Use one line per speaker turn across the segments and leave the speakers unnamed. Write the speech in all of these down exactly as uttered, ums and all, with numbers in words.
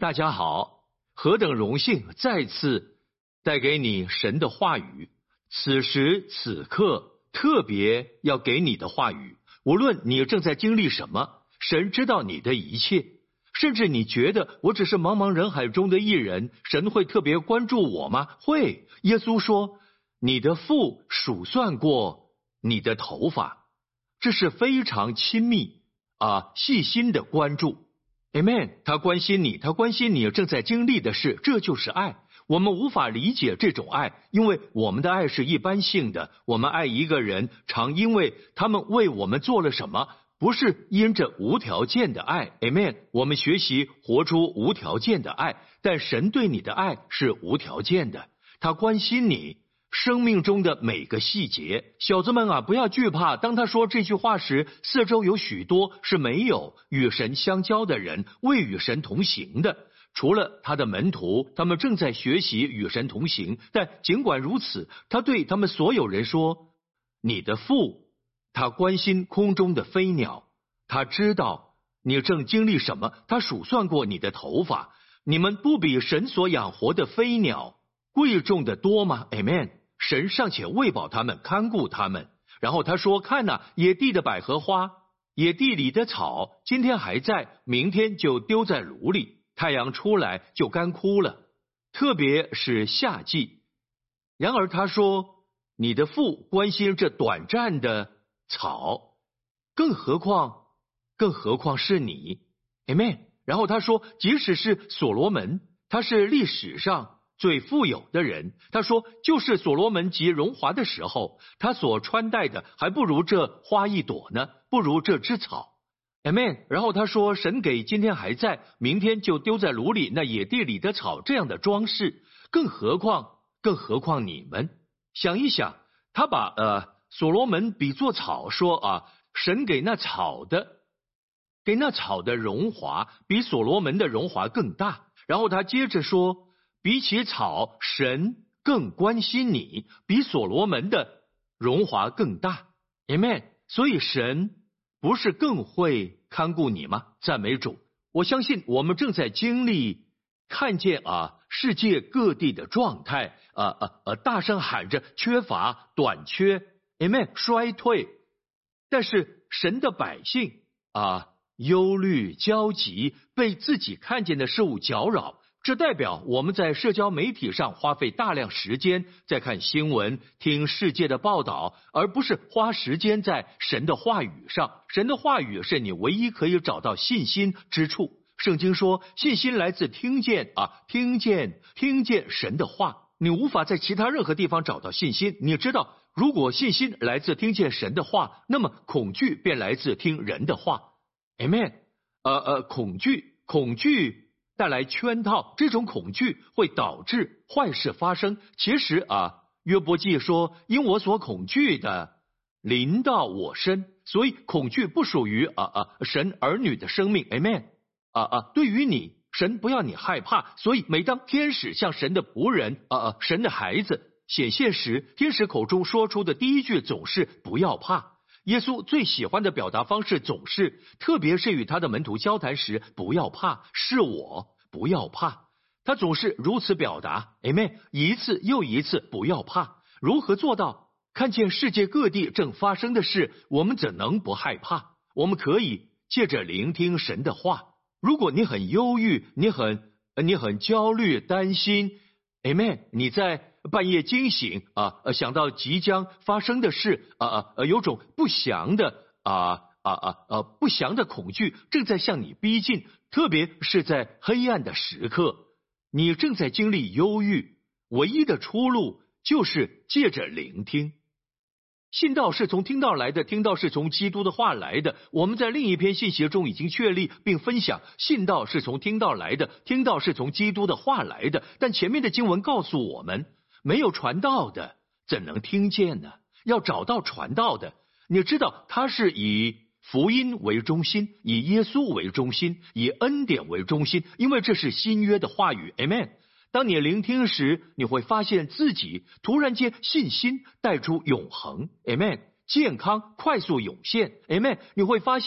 大家好，何等荣幸再次带给你神的话语。此时此刻特别要给你的话语，无论你正在经历什么，神知道你的一切。甚至你觉得我只是茫茫人海中的一人，神会特别关注我吗？会。耶稣说，你的父数算过你的头发，这是非常亲密啊细心的关注。Amen， 他关心你，他关心你正在经历的事，这就是爱。我们无法理解这种爱，因为我们的爱是一般性的。我们爱一个人，常因为他们为我们做了什么，不是因着无条件的爱。Amen， 我们学习活出无条件的爱，但神对你的爱是无条件的，他关心你生命中的每个细节。小子们啊，不要惧怕。当他说这句话时，四周有许多是没有与神相交的人，未与神同行的。除了他的门徒，他们正在学习与神同行。但尽管如此，他对他们所有人说，你的父，他关心空中的飞鸟，他知道你正经历什么，他数算过你的头发。你们不比神所养活的飞鸟贵重的多吗？ Amen。神尚且喂饱他们，看顾他们。然后他说，看哪，野地的百合花，野地里的草，今天还在，明天就丢在炉里，太阳出来就干枯了，特别是夏季。然而他说，你的父关心这短暂的草，更何况更何况是你。 Amen。 然后他说，即使是所罗门，他是历史上最富有的人，他说，就是所罗门极荣华的时候，他所穿戴的还不如这花一朵呢，不如这枝草。 Amen。 然后他说，神给今天还在，明天就丢在炉里那野地里的草这样的装饰，更何况更何况你们。想一想，他把呃所罗门比作草，说啊，神给那草的给那草的荣华比所罗门的荣华更大。然后他接着说，比起草，神更关心你，比所罗门的荣华更大。 Amen。 所以神不是更会看顾你吗？赞美主。我相信我们正在经历看见啊世界各地的状态，啊啊啊大声喊着缺乏短缺， Amen， 衰退。但是神的百姓啊忧虑焦急，被自己看见的事物搅扰。这代表我们在社交媒体上花费大量时间在看新闻，听世界的报道，而不是花时间在神的话语上。神的话语是你唯一可以找到信心之处。圣经说，信心来自听见啊，听见听见神的话。你无法在其他任何地方找到信心。你知道，如果信心来自听见神的话，那么恐惧便来自听人的话。 Amen。 呃呃，恐惧恐惧带来圈套，这种恐惧会导致坏事发生。其实啊，约伯记说，因我所恐惧的临到我身，所以恐惧不属于啊啊神儿女的生命。 Amen。 啊啊，对于你，神不要你害怕。所以每当天使向神的仆人啊啊神的孩子显现时，天使口中说出的第一句总是不要怕。耶稣最喜欢的表达方式总是，特别是与他的门徒交谈时，不要怕，是我，不要怕。他总是如此表达。 Amen。 一次又一次，不要怕。如何做到？看见世界各地正发生的事，我们怎能不害怕？我们可以借着聆听神的话。如果你很忧郁，你很你很焦虑担心， Amen， 你在半夜惊醒啊，想到即将发生的事啊啊，有种不祥的啊啊啊啊不祥的恐惧正在向你逼近，特别是在黑暗的时刻，你正在经历忧郁，唯一的出路就是借着聆听。信道是从听道来的，听道是从基督的话来的。我们在另一篇信息中已经确立并分享，信道是从听道来的，听道是从基督的话来的。但前面的经文告诉我们，没有传道的怎能听见呢？要找到传道的，你知道他是以福音为中心，以耶稣为中心，以恩典为中心，因为这是新约的话语。 Amen。当你聆听时，你会发现自己突然间信心带出永恒。 Amen。 健康快速涌现。 Amen。 你会发现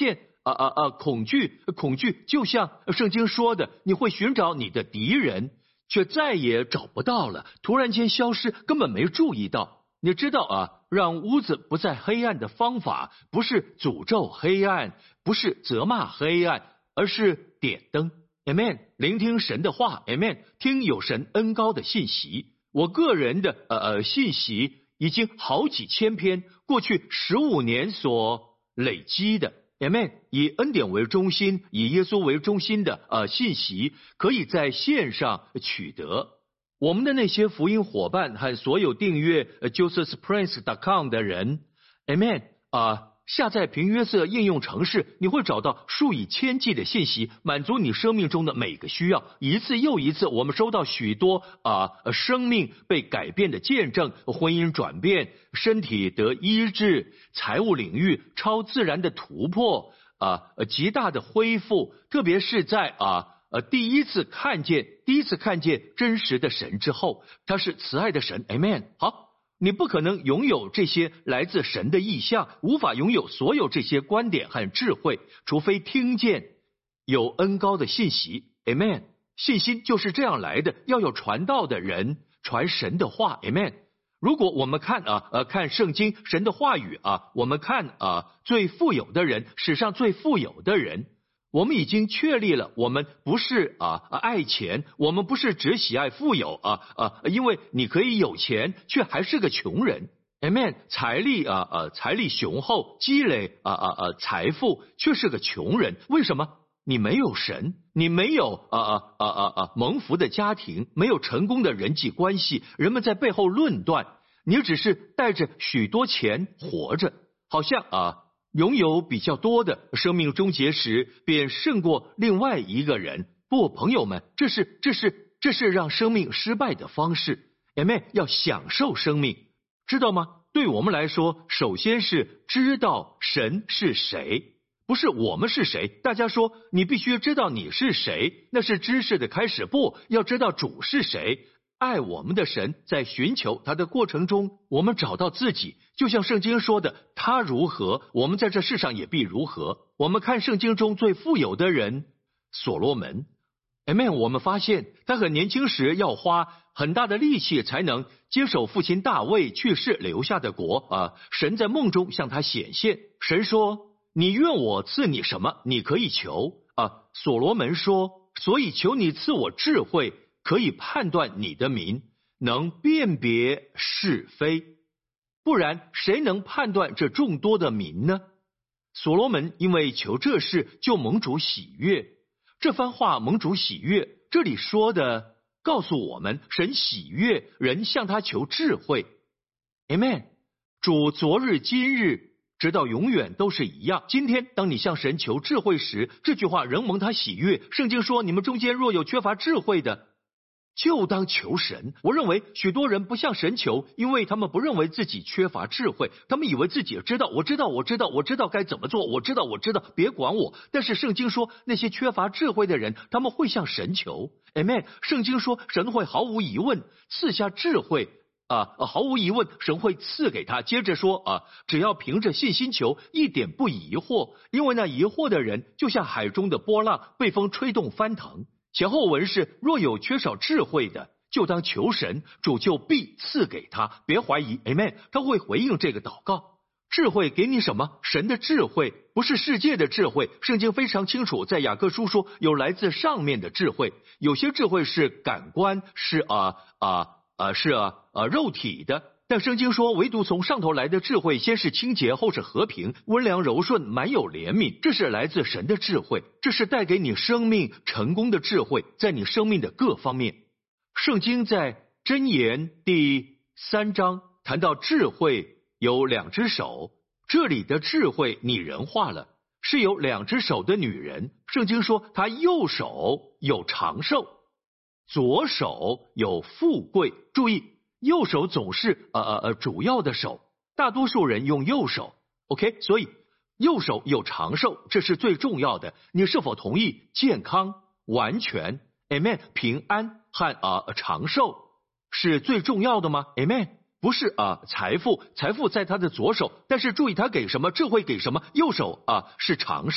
啊啊啊，恐惧，恐惧，就像圣经说的，你会寻找你的敌人，却再也找不到了，突然间消失，根本没注意到。你知道啊，让屋子不再黑暗的方法，不是诅咒黑暗，不是责骂黑暗，而是点灯。Amen， 聆听神的话 ，Amen， 听有神恩膏的信息。我个人的呃呃信息已经好几千篇，过去十五年所累积的 ，Amen， 以恩典为中心，以耶稣为中心的呃信息，可以在线上取得。我们的那些福音伙伴和所有订阅 Joseph Prince dot com 的人 ，Amen 啊、呃，下载平约瑟应用程式，你会找到数以千计的信息，满足你生命中的每个需要。一次又一次，我们收到许多啊、呃、生命被改变的见证，婚姻转变，身体得医治，财务领域超自然的突破啊、呃，极大的恢复，特别是在啊。呃，第一次看见，第一次看见真实的神之后，他是慈爱的神 ，Amen。好，你不可能拥有这些来自神的意象，无法拥有所有这些观点和智慧，除非听见有恩膏的信息 ，Amen。信心就是这样来的，要有传道的人传神的话 ，Amen。如果我们看啊呃看圣经神的话语啊，我们看啊最富有的人，史上最富有的人。我们已经确立了，我们不是啊爱钱，我们不是只喜爱富有啊啊，因为你可以有钱，却还是个穷人 ，Amen。财力啊啊财力雄厚，积累啊啊啊财富，却是个穷人。为什么？你没有神，你没有啊啊啊啊啊蒙福的家庭，没有成功的人际关系，人们在背后论断，你只是带着许多钱活着，好像啊。拥有比较多的，生命终结时便胜过另外一个人。不，朋友们，这是这是这是让生命失败的方式。Amen， 要享受生命，知道吗？对我们来说，首先是知道神是谁，不是我们是谁。大家说你必须知道你是谁，那是知识的开始。不，要知道主是谁。爱我们的神，在寻求他的过程中，我们找到自己，就像圣经说的，他如何，我们在这世上也必如何。我们看圣经中最富有的人所罗门 ，Amen。我们发现他很年轻时要花很大的力气才能接手父亲大卫去世留下的国啊。神在梦中向他显现，神说：“你愿我赐你什么，你可以求啊。”所罗门说：“所以求你赐我智慧。”可以判断你的民，能辨别是非，不然谁能判断这众多的民呢？所罗门因为求这事，就蒙主喜悦。这番话蒙主喜悦，这里说的告诉我们，神喜悦人向他求智慧。Amen。主昨日今日直到永远都是一样。今天当你向神求智慧时，这句话仍蒙他喜悦。圣经说，你们中间若有缺乏智慧的，就当求神。我认为许多人不向神求，因为他们不认为自己缺乏智慧，他们以为自己知道，我知道，我知道，我知道该怎么做，我知道，我知道，别管我。但是圣经说，那些缺乏智慧的人，他们会向神求。Amen。圣经说，神会毫无疑问赐下智慧啊，毫无疑问，神会赐给他。接着说啊，只要凭着信心求，一点不疑惑，因为那疑惑的人，就像海中的波浪，被风吹动翻腾。前后文是，若有缺少智慧的，就当求神，主就必赐给他。别怀疑 ，Amen， 他会回应这个祷告。智慧给你什么？神的智慧，不是世界的智慧。圣经非常清楚，在雅各书说，有来自上面的智慧，有些智慧是感官，是啊啊啊是啊啊肉体的。但圣经说，唯独从上头来的智慧，先是清洁，后是和平，温良柔顺，满有怜悯。这是来自神的智慧，这是带给你生命成功的智慧，在你生命的各方面。圣经在箴言第三章谈到智慧有两只手，这里的智慧拟人化了，是有两只手的女人。圣经说，她右手有长寿，左手有富贵。注意，右手总是呃呃呃主要的手，大多数人用右手 ，OK， 所以右手有长寿，这是最重要的。你是否同意健康、完全 ，Amen， 平安和啊、呃、长寿是最重要的吗 ？Amen， 不是啊、呃、财富，财富在他的左手，但是注意他给什么，智慧给什么，右手啊、呃、是长寿。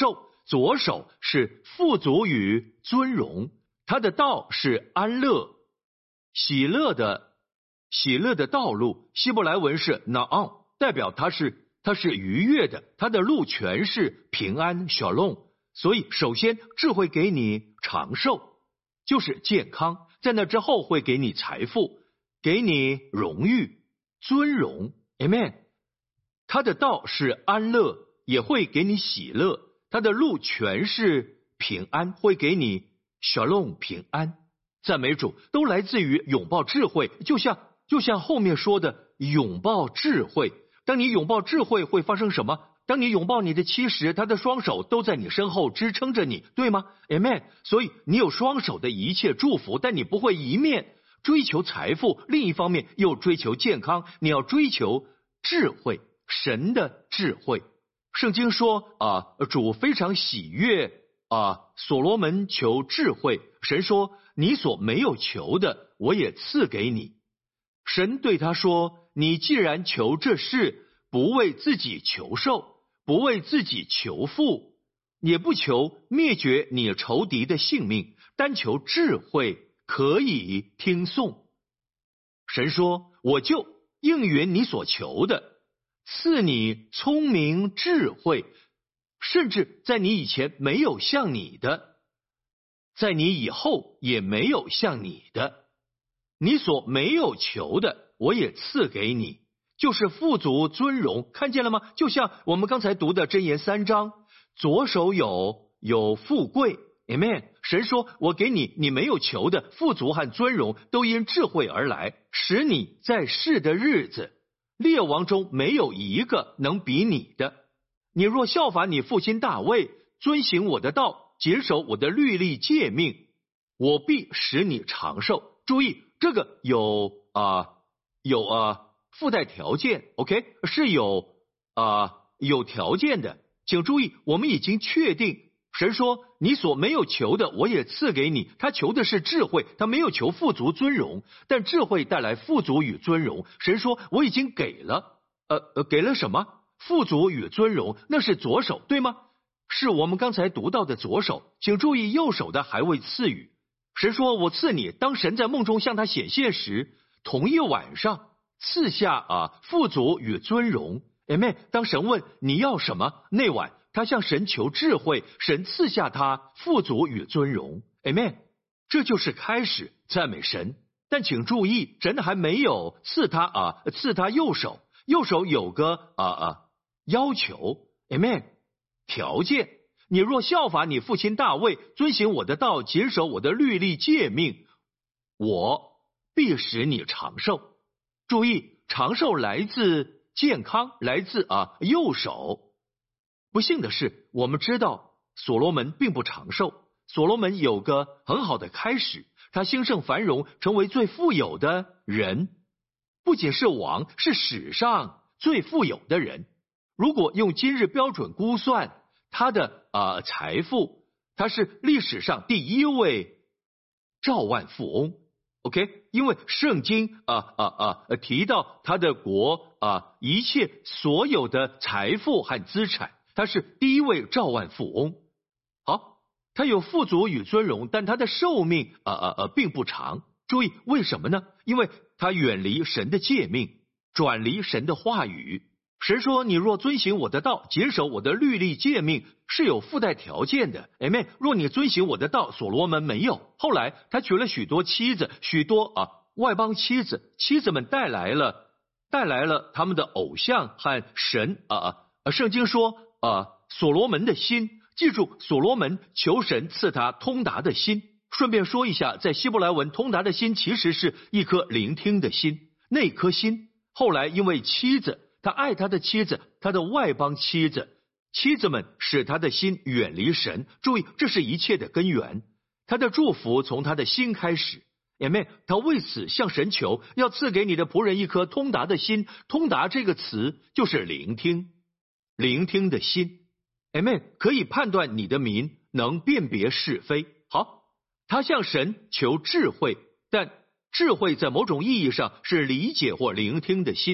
左手是富足与尊荣，他的道是安乐、喜乐的喜乐的道路。希伯来文是 Na'am， 代表他是他是愉悦的，他的路全是平安 Shalom。所以首先智慧给你长寿，就是健康，在那之后会给你财富，给你荣誉、尊荣 Amen。 他的道是安乐，也会给你喜乐，他的路全是平安，会给你 Shalom 平安。赞美主，都来自于拥抱智慧，就像就像后面说的拥抱智慧。当你拥抱智慧会发生什么？当你拥抱你的妻时，他的双手都在你身后支撑着你，对吗 Amen。 所以你有双手的一切祝福，但你不会一面追求财富，另一方面又追求健康，你要追求智慧，神的智慧。圣经说啊，主非常喜悦啊，所罗门求智慧，神说你所没有求的我也赐给你。神对他说，你既然求这事，不为自己求寿，不为自己求富，也不求灭绝你仇敌的性命，单求智慧，可以听颂。神说，我就应允你所求的，赐你聪明智慧，甚至在你以前没有像你的，在你以后也没有像你的。你所没有求的我也赐给你，就是富足尊荣。看见了吗？就像我们刚才读的箴言三章，左手有有富贵 Amen。 神说我给你你没有求的富足和尊荣，都因智慧而来，使你在世的日子，列王中没有一个能比你的。你若效法你父亲大卫，遵行我的道，谨守我的律例诫命，我必使你长寿。注意，这个有啊、呃、有啊、呃、附带条件 OK， 是有啊、呃、有条件的。请注意，我们已经确定，神说你所没有求的我也赐给你。他求的是智慧，他没有求富足尊荣，但智慧带来富足与尊荣。神说我已经给了呃呃给了什么？富足与尊荣，那是左手，对吗？是我们刚才读到的左手。请注意，右手的还未赐予。神说我赐你，当神在梦中向他显现时，同一晚上赐下啊富足与尊荣 Amen。 当神问你要什么，那晚他向神求智慧，神赐下他富足与尊荣 Amen。 这就是开始，赞美神。但请注意，神还没有赐他啊赐他右手，右手有个啊啊要求 Amen 条件，你若效法你父亲大卫，遵行我的道，谨守我的律例诫命，我必使你长寿。注意，长寿来自健康，来自啊右手。不幸的是，我们知道所罗门并不长寿。所罗门有个很好的开始，他兴盛繁荣，成为最富有的人，不仅是王，是史上最富有的人。如果用今日标准估算他的啊、呃、财富，他是历史上第一位兆万富翁。OK， 因为圣经啊啊啊提到他的国啊一切所有的财富和资产，他是第一位兆万富翁。好，他有富足与尊荣，但他的寿命啊啊啊并不长。注意为什么呢？因为他远离神的诫命，转离神的话语。神说你若遵行我的道，谨守我的律例诫命，是有附带条件的 Amen。 若你遵行我的道，所罗门没有。后来他娶了许多妻子，许多啊外邦妻子，妻子们带来了带来了他们的偶像和神啊啊圣经说啊所罗门的心，记住所罗门求神赐他通达的心。顺便说一下，在希伯来文通达的心其实是一颗聆听的心，那颗心后来因为妻子，他爱他的妻子，他的外邦妻子，妻子们使他的心远离神。注意，这是一切的根源。他的祝福从他的心开始 Amen。 他为此向神求，要赐给你的仆人一颗通达的心。通达这个词就是聆听，聆听的心 Amen， 可以判断你的民，能辨别是非。好，他向神求智慧，但智慧在某种意义上是理解或聆听的心。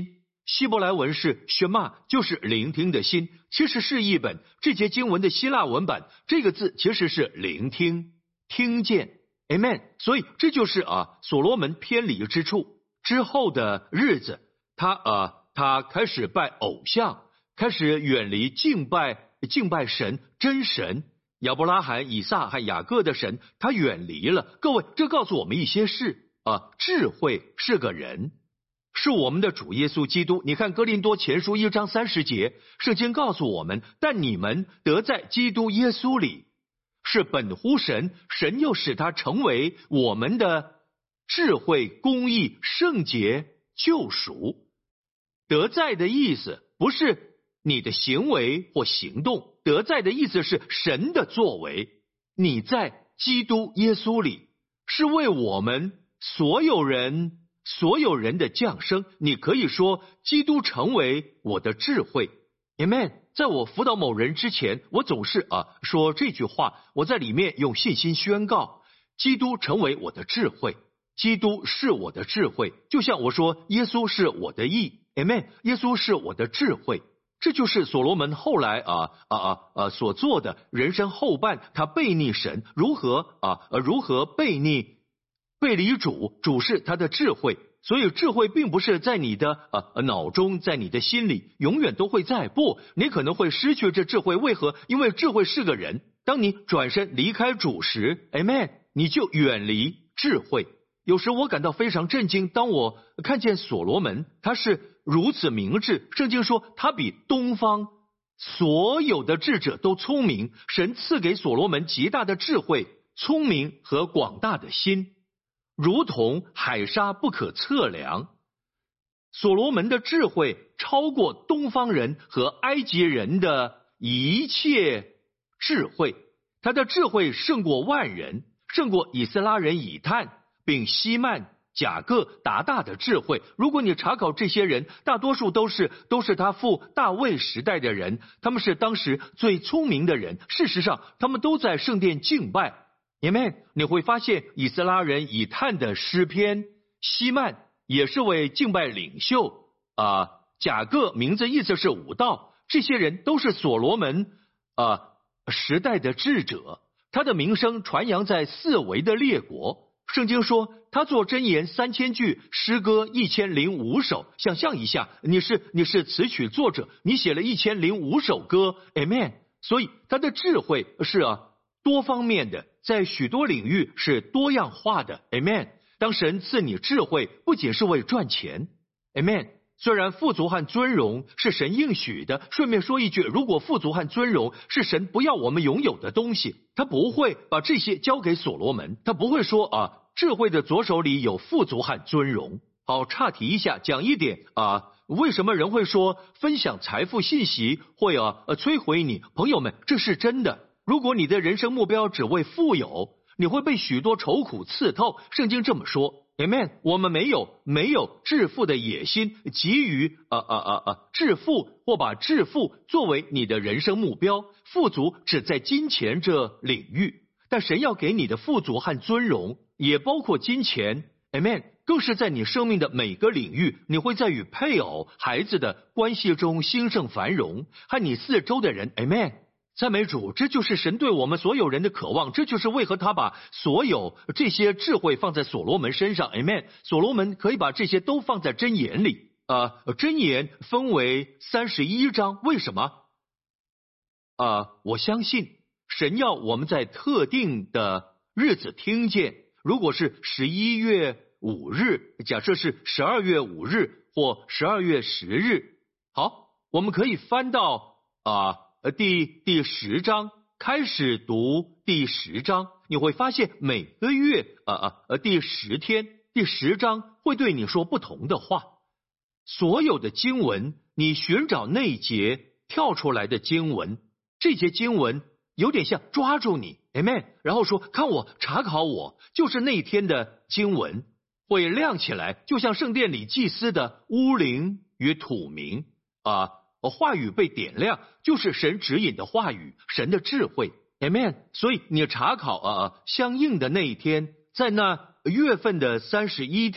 希伯来文是学骂，就是聆听的心，其实是译本。这节经文的希腊文版，这个字其实是聆听、听见。Amen。所以这就是啊，所罗门偏离之处。之后的日子，他啊，他开始拜偶像，开始远离敬拜敬拜神真神。亚伯拉罕、以撒和雅各的神，他远离了。各位，这告诉我们一些事啊，智慧是个人。是我们的主耶稣基督。你看哥林多前书一章三十节，圣经告诉我们，但你们得在基督耶稣里，是本乎神，神又使他成为我们的智慧、公义、圣洁、救赎。得在的意思不是你的行为或行动，得在的意思是神的作为。你在基督耶稣里，是为我们所有人所有人的降生。你可以说基督成为我的智慧。 Amen。 在我辅导某人之前，我总是啊说这句话，我在里面用信心宣告，基督成为我的智慧，基督是我的智慧，就像我说耶稣是我的义。 Amen。 耶稣是我的智慧。这就是所罗门后来啊啊啊啊所做的人生后半，他背逆神，如何啊如何背逆背离主，主是他的智慧。所以智慧并不是在你的呃脑中，在你的心里永远都会在，不，你可能会失去这智慧。为何？因为智慧是个人，当你转身离开主时 Amen， 你就远离智慧。有时我感到非常震惊，当我看见所罗门他是如此明智，圣经说他比东方所有的智者都聪明，神赐给所罗门极大的智慧、聪明和广大的心，如同海沙不可测量。所罗门的智慧超过东方人和埃及人的一切智慧，他的智慧胜过万人，胜过以斯拉人以探并希曼、雅各、达大的智慧。如果你查考这些人，大多数都是都是他父大卫时代的人，他们是当时最聪明的人。事实上，他们都在圣殿敬拜。Amen。 你会发现以斯拉人以探的诗篇，希曼也是位敬拜领袖啊，雅各名字意思是武道，这些人都是所罗门啊时代的智者，他的名声传扬在四围的列国。圣经说他作箴言三千句，诗歌一千零五首。想象一下，你是你是词曲作者，你写了一千零五首歌。 Amen。 所以他的智慧是啊多方面的，在许多领域是多样化的。 Amen。 当神赐你智慧，不仅是为赚钱。 Amen。 虽然富足和尊荣是神应许的，顺便说一句，如果富足和尊荣是神不要我们拥有的东西，他不会把这些交给所罗门，他不会说啊智慧的左手里有富足和尊荣。好，岔题一下，讲一点啊，为什么人会说分享财富信息会啊摧毁你？朋友们，这是真的。如果你的人生目标只为富有，你会被许多愁苦刺透。圣经这么说。Amen。 我们没有没有致富的野心，急于啊啊啊啊致富，或把致富作为你的人生目标。富足只在金钱这领域，但神要给你的富足和尊荣也包括金钱。Amen。 更是在你生命的每个领域，你会在与配偶、孩子的关系中兴盛繁荣，和你四周的人。Amen。赞美主，这就是神对我们所有人的渴望，这就是为何他把所有这些智慧放在所罗门身上。 Amen。 所罗门可以把这些都放在箴言里啊，箴言分为三十一章，为什么啊？我相信神要我们在特定的日子听见，如果是十一月五日，假设是十二月五日或十二月十日，好，我们可以翻到啊呃，第第十章开始读第十章，你会发现每个月啊啊呃第十天第十章会对你说不同的话。所有的经文，你寻找那一节跳出来的经文，这节经文有点像抓住你 ，Amen。然后说，看我，查考我，就是那天的经文会亮起来，就像圣殿里祭司的乌灵与土明啊。话语被点亮，就是神指引的话语，神的智慧。 Amen。 所以你查考啊相应的那一天，在那月份的三十一天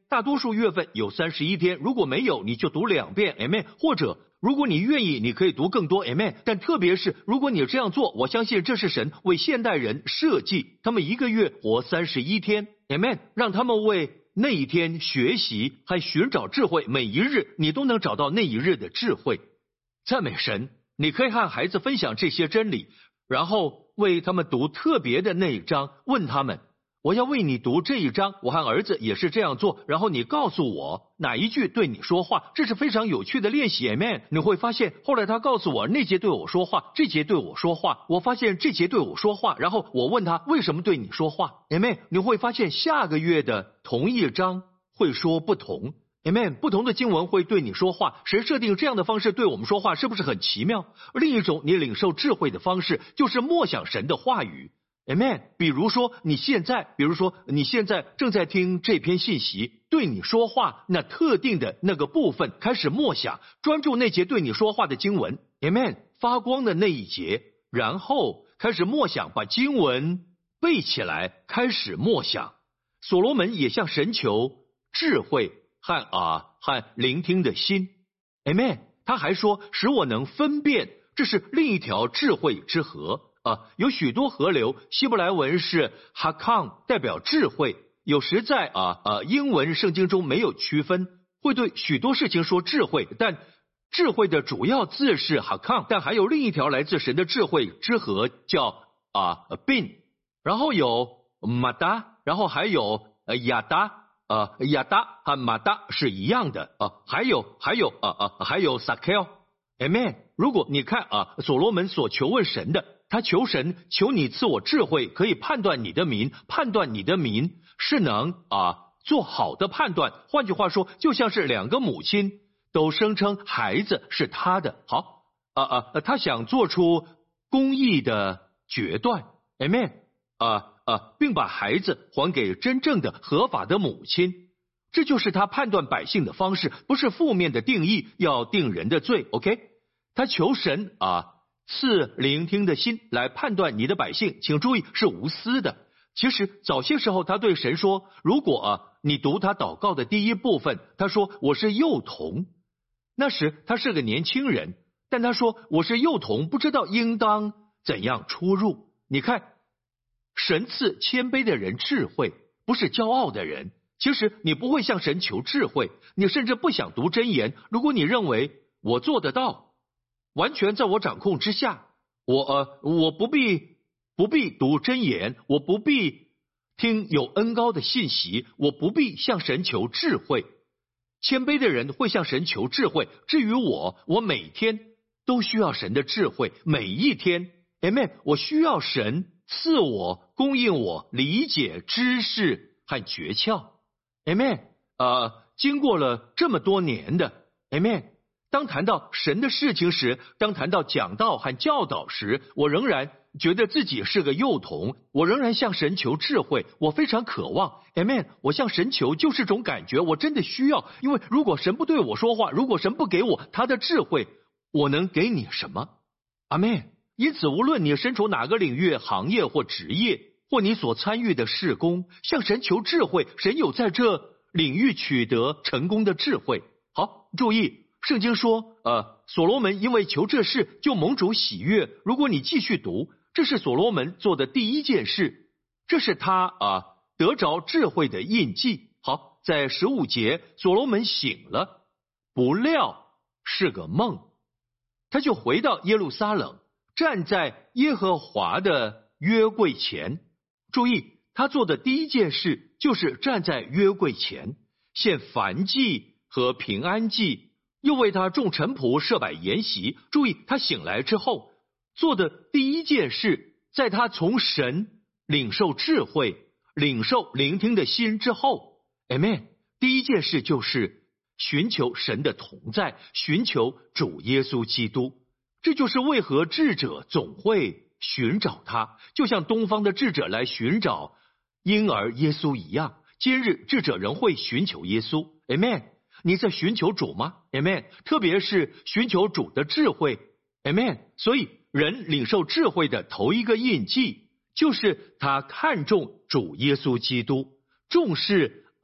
大多数月份有三十一天，如果没有你就读两遍 Amen， 或者如果你愿意你可以读更多 Amen， 但特别是如果你这样做，我相信这是神为现代人设计，他们一个月活三十一天 Amen， 让他们为那一天学习还寻找智慧，每一日你都能找到那一日的智慧。赞美神，你可以和孩子分享这些真理，然后为他们读特别的那一章，问他们，我要为你读这一章，我和儿子也是这样做，然后你告诉我哪一句对你说话，这是非常有趣的练习 Amen。 你会发现后来他告诉我那节对我说话，这节对我说话，我发现这节对我说话，然后我问他为什么对你说话 Amen。 你会发现下个月的同一章会说不同 Amen， 不同的经文会对你说话，神设定这样的方式对我们说话，是不是很奇妙？另一种你领受智慧的方式就是默想神的话语Amen。 比如说你现在比如说你现在正在听这篇信息，对你说话那特定的那个部分开始默想，专注那节对你说话的经文 Amen， 发光的那一节，然后开始默想，把经文背起来，开始默想。所罗门也向神求智慧和啊和聆听的心 Amen。 他还说使我能分辨，这是另一条智慧之河啊，有许多河流，希伯来文是 Hakam， 代表智慧，有时在啊啊英文圣经中没有区分，会对许多事情说智慧，但智慧的主要字是 Hakam， 但还有另一条来自神的智慧之河叫啊 Bin， 然后有 Mada， 然后还有呃亚达，呃亚达和 Mada 是一样的啊，还有还有啊啊还有 Sakel Amen。 如果你看啊所罗门所求问神的，他求神，求你赐我智慧，可以判断你的民，判断你的民是能啊做好的判断。换句话说，就像是两个母亲都声称孩子是他的，好啊啊，他想做出公义的决断 Amen 啊啊，并把孩子还给真正的合法的母亲，这就是他判断百姓的方式，不是负面的定义，要定人的罪 OK。 他求神啊赐聆听的心来判断你的百姓，请注意是无私的。其实早些时候他对神说，如果啊你读他祷告的第一部分，他说我是幼童，那时他是个年轻人，但他说我是幼童，不知道应当怎样出入。你看，神赐谦卑的人智慧，不是骄傲的人。其实你不会向神求智慧，你甚至不想读箴言。如果你认为我做得到，完全在我掌控之下，我呃我不必不必读箴言，我不必听有恩膏的信息，我不必向神求智慧。谦卑的人会向神求智慧。至于我，我每天都需要神的智慧，每一天 Amen， 我需要神赐我供应我理解知识和诀窍 Amen。 呃，经过了这么多年的 Amen，当谈到神的事情时，当谈到讲道和教导时，我仍然觉得自己是个幼童，我仍然向神求智慧，我非常渴望 Amen， 我向神求就是种感觉，我真的需要，因为如果神不对我说话，如果神不给我他的智慧，我能给你什么 Amen。 因此无论你身处哪个领域、行业或职业，或你所参与的事工，向神求智慧，神有在这领域取得成功的智慧。好，注意圣经说呃，所罗门因为求这事就蒙主喜悦。如果你继续读，这是所罗门做的第一件事，这是他啊、呃、得着智慧的印记。好，在十五节，所罗门醒了，不料是个梦，他就回到耶路撒冷，站在耶和华的约柜前。注意，他做的第一件事就是站在约柜前，献燔祭和平安祭，又为他众臣仆设摆筵席。注意，他醒来之后做的第一件事，在他从神领受智慧、领受聆听的心之后 Amen， 第一件事就是寻求神的同在，寻求主耶稣基督。这就是为何智者总会寻找他，就像东方的智者来寻找婴儿耶稣一样。今日智者仍会寻求耶稣 Amen。 你在寻求主吗 Amen， 特别是寻求主的智慧 Amen。 所以人领受智慧的头一个印记，就是他看重主耶稣基督，重视啊、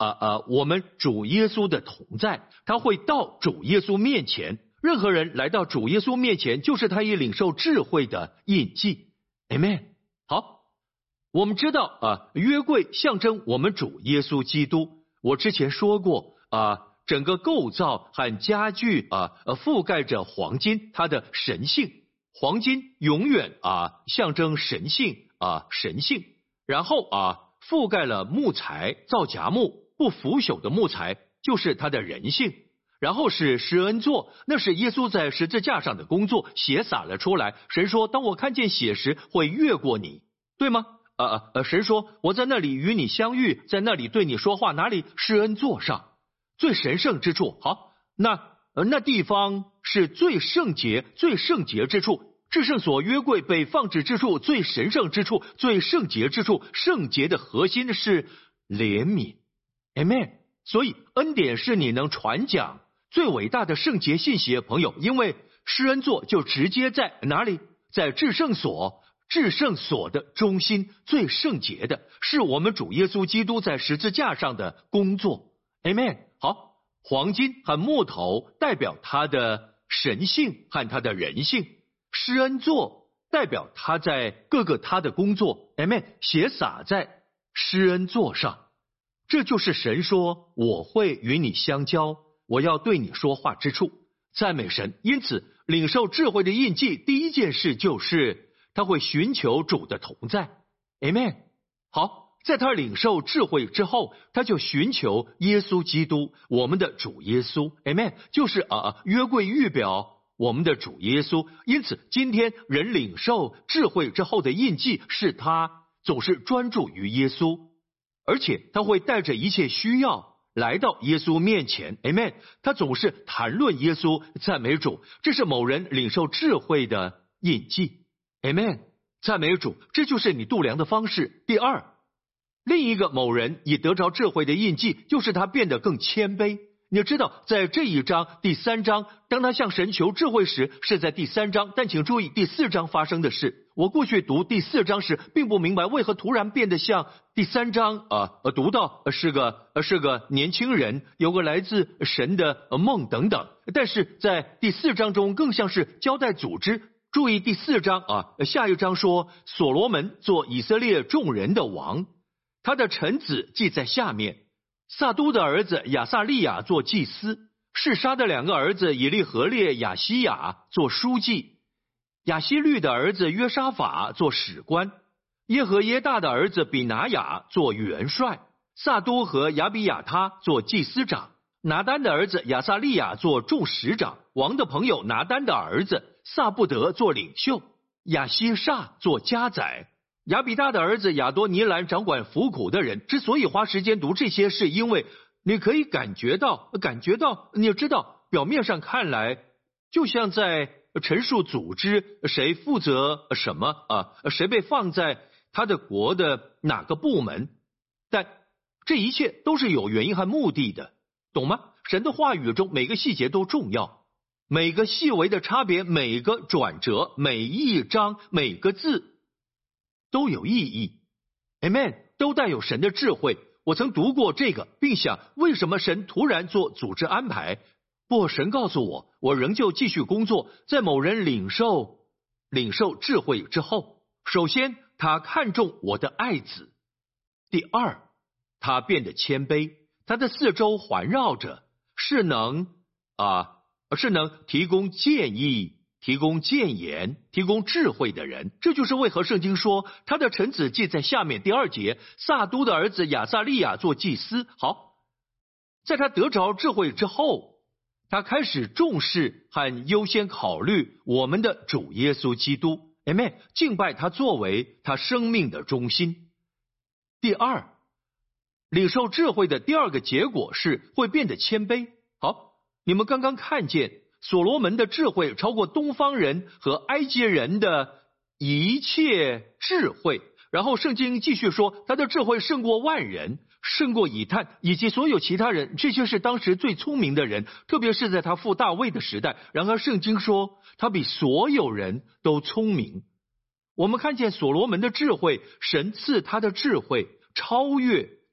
啊啊，我们主耶稣的同在，他会到主耶稣面前。任何人来到主耶稣面前，就是他已领受智慧的印记。Amen。好，我们知道啊，约柜象征我们主耶稣基督。我之前说过啊，整个构造和家具啊，覆盖着黄金，它的神性。黄金永远啊象征神性啊神性，然后啊覆盖了木材，造荚木不腐朽的木材，就是它的人性。然后是施恩座，那是耶稣在十字架上的工作，血洒了出来。神说：“当我看见血时，会越过你，对吗？”呃呃，神说：“我在那里与你相遇，在那里对你说话。”哪里？施恩座上，最神圣之处。好，那呃那地方是最圣洁、最圣洁之处。至圣所约柜被放置之处，最神圣之处，最圣洁之处。圣洁的核心是怜悯。Amen。所以恩典是你能传讲最伟大的圣洁信息，朋友，因为施恩座就直接在哪里？在至圣所。至圣所的中心，最圣洁的是我们主耶稣基督在十字架上的工作。Amen。好，黄金和木头代表他的神性和他的人性，施恩座代表他在各个他的工作。Amen。血洒在施恩座上，这就是神说我会与你相交，我要对你说话之处。赞美神。因此领受智慧的印记，第一件事就是他会寻求主的同在。 Amen。 好，在他领受智慧之后，他就寻求耶稣基督，我们的主耶稣。 Amen。 就是啊，约柜预表我们的主耶稣。因此今天人领受智慧之后的印记，是他总是专注于耶稣，而且他会带着一切需要来到耶稣面前。 Amen。 他总是谈论耶稣，赞美主，这是某人领受智慧的印记。Amen。 赞美主，这就是你度量的方式。第二，另一个某人已得着智慧的印记，就是他变得更谦卑。你知道在这一章第三章，当他向神求智慧时是在第三章，但请注意第四章发生的事。我过去读第四章时并不明白为何突然变得像第三章啊，呃，读到是个是个年轻人，有个来自神的梦等等，但是在第四章中更像是交代组织。注意第四章啊，下一章说所罗门做以色列众人的王，他的臣子记在下面。撒都的儿子亚撒利亚做祭司，示沙的两个儿子以利和列、亚西亚做书记，亚希律的儿子约沙法做史官，耶和耶大的儿子比拿雅做元帅，撒都和亚比亚他做祭司长，拿单的儿子亚撒利亚做众使长，王的朋友拿单的儿子撒布德做领袖，亚希煞做家宰，亚比大的儿子亚多尼兰掌管服苦的人。之所以花时间读这些，是因为你可以感觉到感觉到你知道表面上看来就像在陈述组织谁负责什么啊，谁被放在他的国的哪个部门，但这一切都是有原因和目的的，懂吗？神的话语中每个细节都重要，每个细微的差别，每个转折，每一章，每个字都有意义。 Amen。 都带有神的智慧。我曾读过这个，并想为什么神突然做组织安排。不，神告诉我，我仍旧继续工作。在某人领受领受智慧之后，首先他看重我的爱子，第二他变得谦卑，他的四周环绕着是能啊是能提供建议、提供谏言、提供智慧的人。这就是为何圣经说他的臣子记在下面。第二节，撒都的儿子亚撒利亚做祭司。好，在他得着智慧之后，他开始重视和优先考虑我们的主耶稣基督。 Amen。 敬拜他作为他生命的中心。第二，领受智慧的第二个结果是会变得谦卑。好，你们刚刚看见所罗门的智慧超过东方人和埃及人的一切智慧，然后圣经继续说他的智慧胜过万人，胜过以探以及所有其他人，这些是当时最聪明的人，特别是在他父大卫的时代。然而圣经说他比所有人都聪明。我们看见所罗门的智慧，神赐他的智慧超越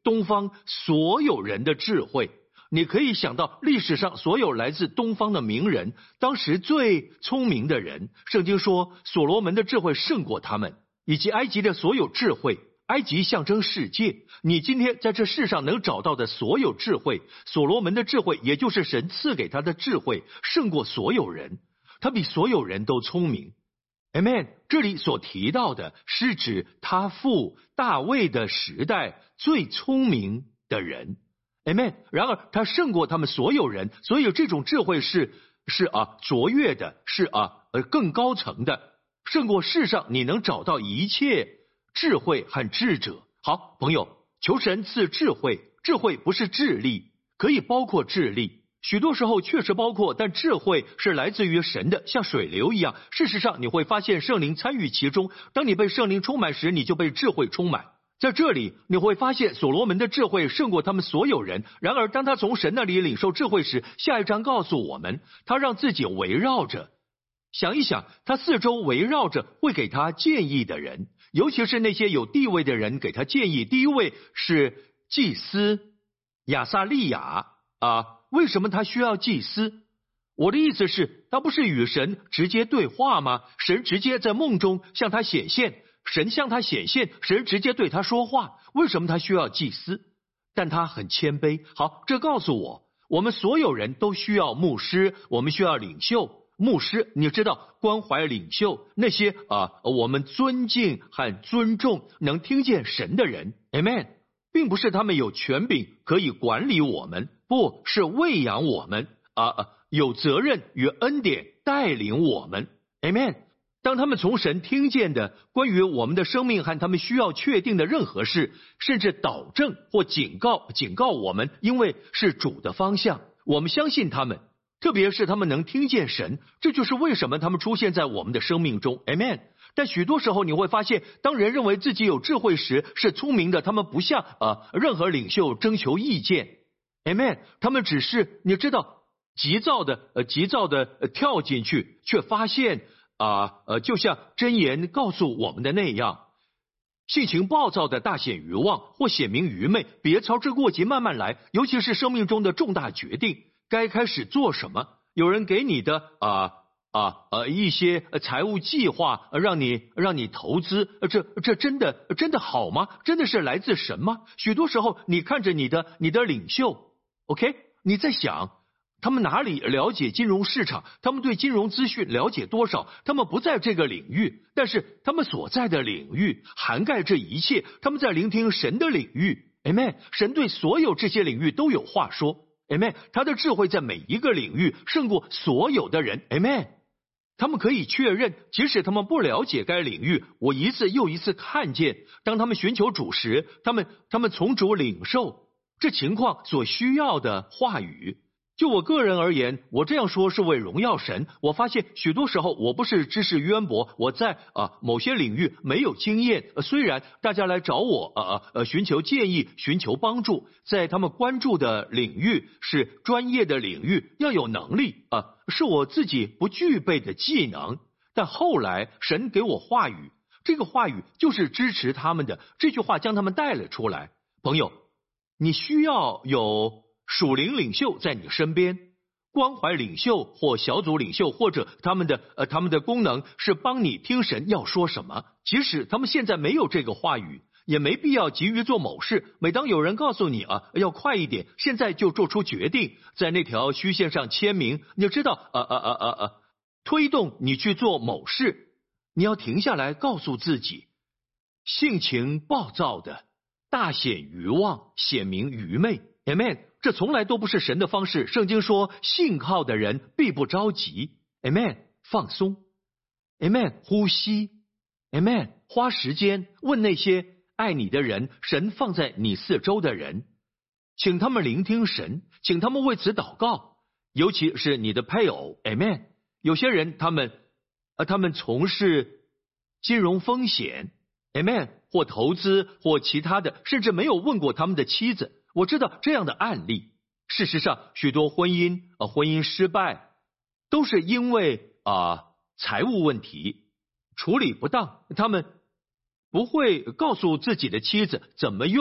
东方所有人的智慧。你可以想到历史上所有来自东方的名人，当时最聪明的人，圣经说所罗门的智慧胜过他们，以及埃及的所有智慧。埃及象征世界，你今天在这世上能找到的所有智慧，所罗门的智慧，也就是神赐给他的智慧，胜过所有人，他比所有人都聪明。Amen。 这里所提到的是指他父大卫的时代最聪明的人。Amen。 然而他胜过他们所有人，所以这种智慧是是啊卓越的，是啊呃更高层的，胜过世上你能找到一切智慧和智者。好，朋友，求神赐智慧，智慧不是智力，可以包括智力，许多时候确实包括，但智慧是来自于神的，像水流一样。事实上你会发现圣灵参与其中，当你被圣灵充满时，你就被智慧充满。在这里你会发现所罗门的智慧胜过他们所有人，然而当他从神那里领受智慧时，下一章告诉我们，他让自己围绕着，想一想，他四周围绕着会给他建议的人，尤其是那些有地位的人给他建议。第一位是祭司亚撒利雅啊，为什么他需要祭司？我的意思是，他不是与神直接对话吗？神直接在梦中向他显现，神向他显现，神直接对他说话，为什么他需要祭司？但他很谦卑。好，这告诉我，我们所有人都需要牧师，我们需要领袖。牧师，你知道，关怀领袖，那些啊，我们尊敬和尊重能听见神的人。 Amen。 并不是他们有权柄可以管理我们，不是喂养我们啊啊，有责任与恩典带领我们。 Amen。 当他们从神听见的关于我们的生命和他们需要确定的任何事，甚至导正或警告警告我们，因为是主的方向，我们相信他们，特别是他们能听见神，这就是为什么他们出现在我们的生命中。 Amen。 但许多时候你会发现，当人认为自己有智慧时，是聪明的，他们不向呃任何领袖征求意见。 Amen。 他们只是你知道急躁的呃急躁的、呃、跳进去，却发现啊呃就像箴言告诉我们的那样，性情暴躁的大显愚妄，或显明愚昧，别操之过急，慢慢来。尤其是生命中的重大决定，该开始做什么？有人给你的啊啊呃一些财务计划，让你让你投资，这这真的真的好吗？真的是来自神吗？许多时候你看着你的你的领袖 ，OK， 你在想，他们哪里了解金融市场？他们对金融资讯了解多少？他们不在这个领域，但是他们所在的领域涵盖这一切。他们在聆听神的领域。 Amen。 神对所有这些领域都有话说。 Amen。 他的智慧在每一个领域胜过所有的人。 Amen。 他们可以确认，即使他们不了解该领域，我一次又一次看见，当他们寻求主时，他们他们从主领受这情况所需要的话语。就我个人而言，我这样说是为荣耀神。我发现许多时候我不是知识渊博，我在啊某些领域没有经验。呃、虽然大家来找我呃呃寻求建议、寻求帮助，在他们关注的领域是专业的领域，要有能力啊、呃，是我自己不具备的技能。但后来神给我话语，这个话语就是支持他们的，这句话将他们带了出来。朋友，你需要有属灵领袖在你身边，关怀领袖或小组领袖，或者他们的呃他们的功能是帮你听神要说什么。即使他们现在没有这个话语，也没必要急于做某事。每当有人告诉你啊要快一点，现在就做出决定，在那条虚线上签名，你就知道呃呃呃呃呃推动你去做某事，你要停下来告诉自己，性情暴躁的大显愚妄，显明愚昧。Amen。 这从来都不是神的方式。圣经说，信靠的人必不着急。Amen。 放松。Amen。 呼吸。Amen。 花时间问那些爱你的人，神放在你四周的人，请他们聆听神，请他们为此祷告，尤其是你的配偶。Amen。 有些人他们呃他们从事金融风险。Amen。 或投资或其他的，甚至没有问过他们的妻子。我知道这样的案例。事实上，许多婚姻呃婚姻失败都是因为啊、呃、财务问题处理不当，他们不会告诉自己的妻子怎么用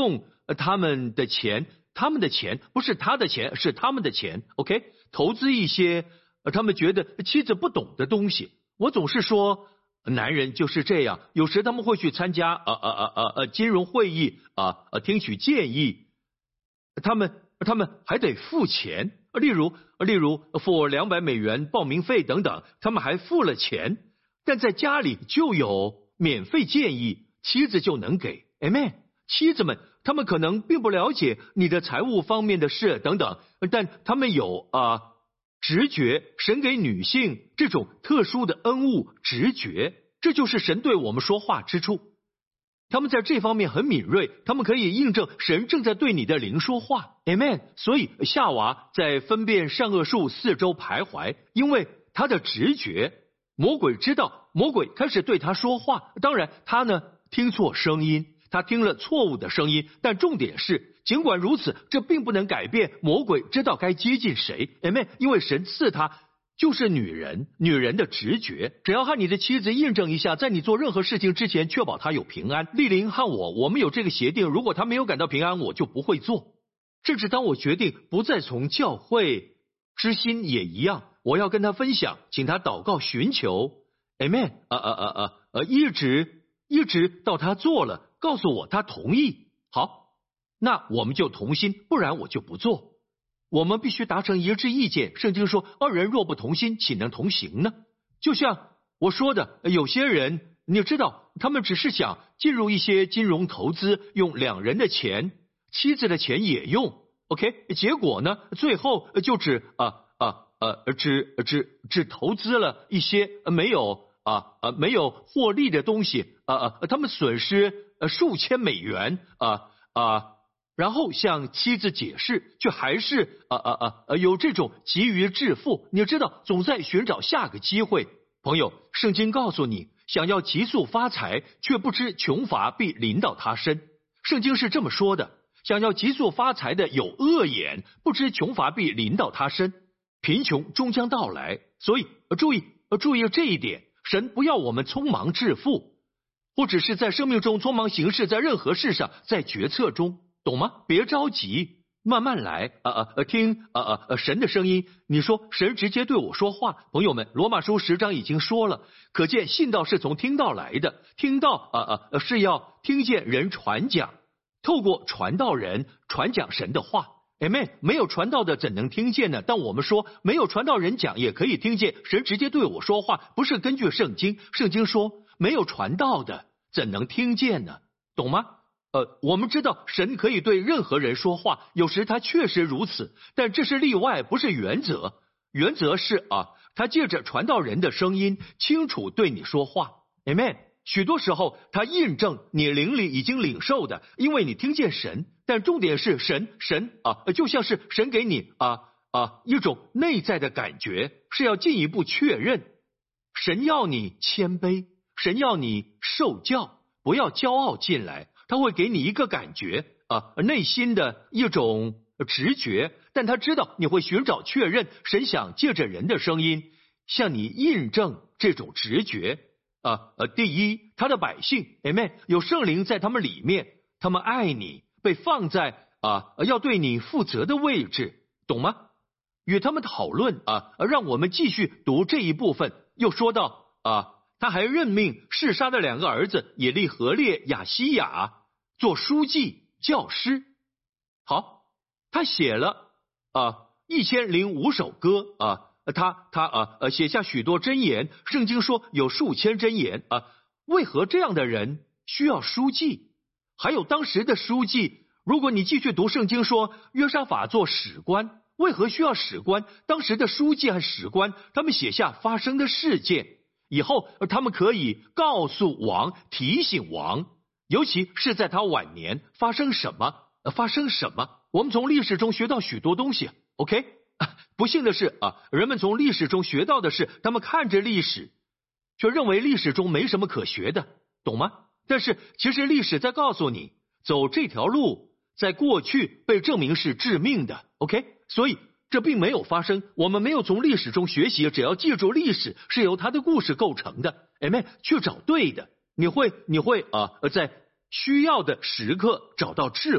他们的钱，他们的钱不是他的钱，是他们的钱 ，OK？ 投资一些他们觉得妻子不懂的东西。我总是说，男人就是这样，有时他们会去参加呃呃呃呃金融会议啊呃听取建议，他们他们还得付钱，例如例如付两百美元报名费等等，他们还付了钱，但在家里就有免费建议，妻子就能给 ，Amen。妻子们，他们可能并不了解你的财务方面的事等等，但他们有啊、呃、直觉，神给女性这种特殊的恩物，直觉，这就是神对我们说话之处。他们在这方面很敏锐，他们可以印证神正在对你的灵说话 ，Amen。所以夏娃在分辨善恶树四周徘徊，因为他的直觉，魔鬼知道，魔鬼开始对他说话。当然，他呢听错声音，他听了错误的声音。但重点是，尽管如此，这并不能改变魔鬼知道该接近谁 ，Amen。因为神赐他就是女人，女人的直觉，只要和你的妻子印证一下，在你做任何事情之前，确保她有平安。丽玲和我，我们有这个协定，如果她没有感到平安，我就不会做。甚至当我决定不再从教会之心也一样，我要跟她分享，请她祷告寻求 ，Amen。呃呃呃呃呃，一直一直到她做了，告诉我她同意，好，那我们就同心，不然我就不做。我们必须达成一致意见。圣经说，二人若不同心，岂能同行呢？就像我说的，有些人你知道，他们只是想进入一些金融投资，用两人的钱，妻子的钱也用 ，OK？ 结果呢，最后就只啊啊呃只只只投资了一些没有啊啊没有获利的东西，啊啊，他们损失数千美元啊啊。然后向妻子解释，却还是啊啊啊呃有这种急于致富。你知道，总在寻找下个机会。朋友，圣经告诉你，想要急速发财，却不知穷乏必临到他身。圣经是这么说的：想要急速发财的有恶眼，不知穷乏必临到他身。贫穷终将到来，所以注意注意这一点，神不要我们匆忙致富，或者是在生命中匆忙行事，在任何事上，在决策中。懂吗？别着急，慢慢来。啊啊呃，听啊啊呃神的声音。你说神直接对我说话，朋友们，罗马书十章已经说了，可见信道是从听道来的，听道啊啊呃是要听见人传讲，透过传道人传讲神的话。Amen。没有传道的怎能听见呢？但我们说没有传道人讲也可以听见，神直接对我说话，不是根据圣经。圣经说没有传道的怎能听见呢？懂吗？呃，我们知道神可以对任何人说话，有时他确实如此，但这是例外，不是原则。原则是啊，他借着传道人的声音清楚对你说话 ，Amen。许多时候他印证你灵里已经领受的，因为你听见神。但重点是神神啊，就像是神给你啊啊一种内在的感觉，是要进一步确认。神要你谦卑，神要你受教，不要骄傲进来。他会给你一个感觉啊，内心的一种直觉，但他知道你会寻找确认，神想借着人的声音向你印证这种直觉啊。呃，第一，他的百姓 ，Amen， 有圣灵在他们里面，他们爱你，被放在啊要对你负责的位置，懂吗？与他们讨论啊，让我们继续读这一部分。又说到啊，他还任命示沙的两个儿子以利和列、亚西亚做书记、教师。好，他写了啊一千零五首歌啊，他他啊呃写下许多箴言。圣经说有数千箴言啊。为何这样的人需要书记？还有当时的书记，如果你继续读圣经说约沙法做史官，为何需要史官？当时的书记和史官，他们写下发生的事件，以后他们可以告诉王，提醒王。尤其是在他晚年发生什么，发生什么，我们从历史中学到许多东西。OK， 不幸的是啊，人们从历史中学到的是，他们看着历史，却认为历史中没什么可学的，懂吗？但是其实历史在告诉你，走这条路，在过去被证明是致命的。OK， 所以这并没有发生，我们没有从历史中学习，只要记住历史是由他的故事构成的。Amen， 去找对的。你会，你会啊，在需要的时刻找到智慧。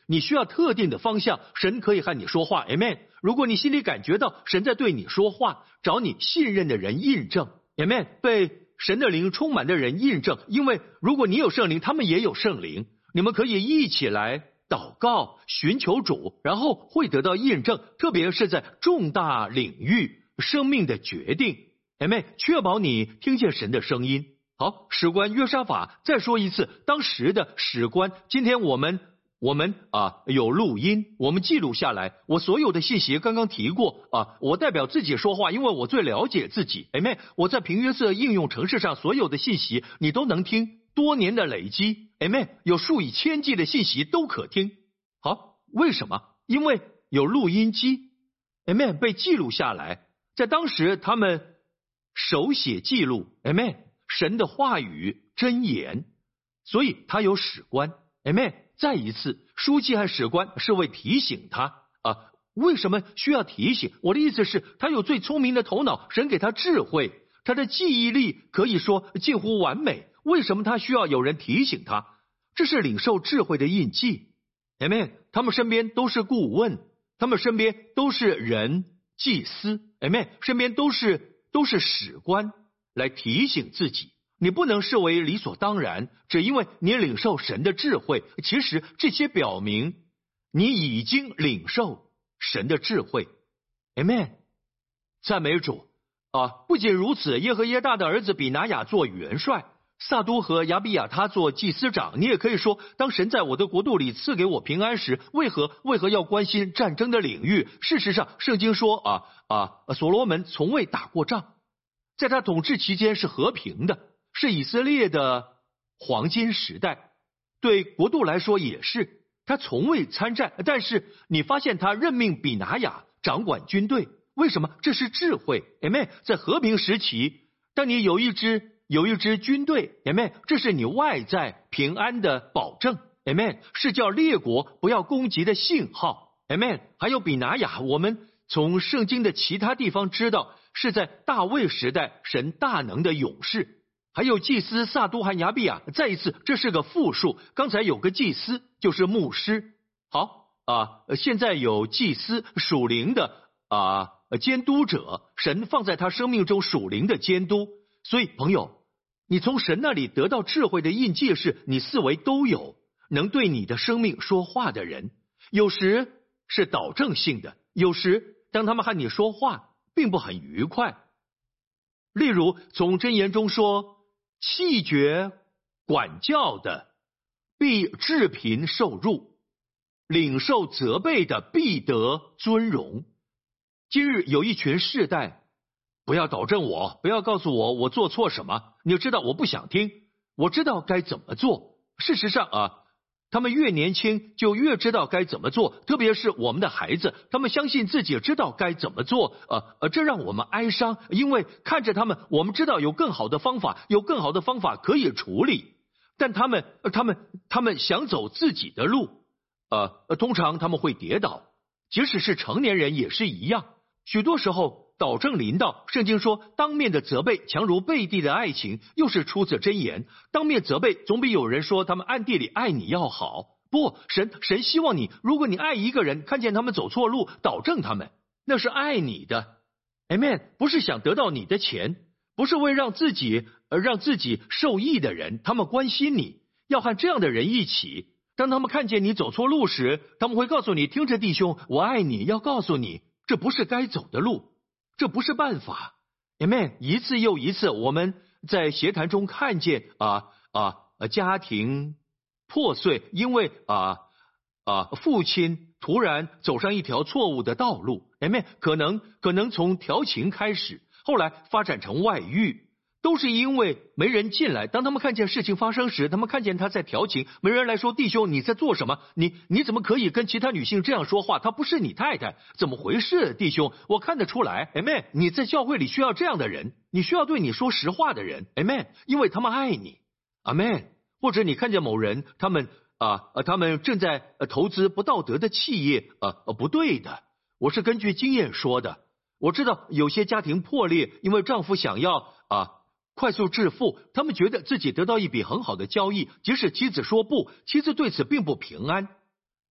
你需要特定的方向，神可以和你说话 Amen。 如果你心里感觉到神在对你说话，找你信任的人印证 Amen。 被神的灵充满的人印证，因为如果你有圣灵，他们也有圣灵，你们可以一起来祷告寻求主，然后会得到印证，特别是在重大领域生命的决定 Amen， 确保你听见神的声音。好，史官约沙法，再说一次，当时的史官，今天我们我们啊有录音，我们记录下来，我所有的信息刚刚提过啊，我代表自己说话，因为我最了解自己 Amen。 我在平约瑟应用程式上所有的信息你都能听，多年的累积 Amen， 有数以千计的信息都可听。好，为什么？因为有录音机 Amen， 被记录下来，在当时他们手写记录 Amen， 神的话语箴言，所以他有史官 Amen。 再一次，书记和史官是为提醒他啊，为什么需要提醒？我的意思是，他有最聪明的头脑，神给他智慧，他的记忆力可以说近乎完美。为什么他需要有人提醒他？这是领受智慧的印记 Amen。 他们身边都是顾问，他们身边都是人祭司 Amen， 身边都是都是史官来提醒自己。你不能视为理所当然，只因为你领受神的智慧，其实这些表明你已经领受神的智慧 Amen。 赞美主啊！不仅如此，耶和耶大的儿子比拿雅做元帅，撒都和亚比亚他做祭司长。你也可以说，当神在我的国度里赐给我平安时，为何为何要关心战争的领域？事实上，圣经说啊啊，所罗门从未打过仗，在他统治期间是和平的，是以色列的黄金时代，对国度来说也是，他从未参战。但是你发现他任命比拿雅掌管军队，为什么？这是智慧 Amen。 在和平时期，当你有一支有一支军队 Amen， 这是你外在平安的保证 Amen， 是叫列国不要攻击的信号 Amen。 还有比拿雅，我们从圣经的其他地方知道，是在大卫时代神大能的勇士。还有祭司撒都和亚比亚，再一次，这是个复数。刚才有个祭司，就是牧师。好啊，现在有祭司属灵的啊监督者，神放在他生命中属灵的监督。所以朋友，你从神那里得到智慧的印记，是你四围都有能对你的生命说话的人，有时是导正性的，有时当他们和你说话并不很愉快。例如从箴言中说，弃绝管教的必致贫受辱，领受责备的必得尊荣。今日有一群世代，不要导正我，不要告诉我我做错什么，你知道我不想听，我知道该怎么做。事实上啊，他们越年轻就越知道该怎么做，特别是我们的孩子，他们相信自己知道该怎么做，呃呃，这让我们哀伤，因为看着他们，我们知道有更好的方法，有更好的方法可以处理，但他们他们他们想走自己的路，呃，通常他们会跌倒，即使是成年人也是一样。许多时候导正临到，圣经说当面的责备强如背地的爱情，又是出自箴言。当面责备总比有人说他们暗地里爱你要好。不，神神希望你，如果你爱一个人，看见他们走错路，导正他们，那是爱你的 Amen， 不是想得到你的钱，不是为让自己而让自己受益的人，他们关心你，要和这样的人一起。当他们看见你走错路时，他们会告诉你，听着弟兄，我爱你，要告诉你这不是该走的路，这不是办法 Amen。 一次又一次，我们在协谈中看见啊啊家庭破碎，因为啊啊父亲突然走上一条错误的道路 Amen， 可能可能从调情开始，后来发展成外遇，都是因为没人进来。当他们看见事情发生时，他们看见他在调情，没人来说，弟兄你在做什么？你你怎么可以跟其他女性这样说话？她不是你太太，怎么回事？弟兄，我看得出来 Amen， 你在教会里需要这样的人，你需要对你说实话的人 Amen， 因为他们爱你 Amen。 或者你看见某人，他们啊他们正在投资不道德的企业，呃不对的，我是根据经验说的。我知道有些家庭破裂，因为丈夫想要啊快速致富，他们觉得自己得到一笔很好的交易，即使妻子说不，妻子对此并不平安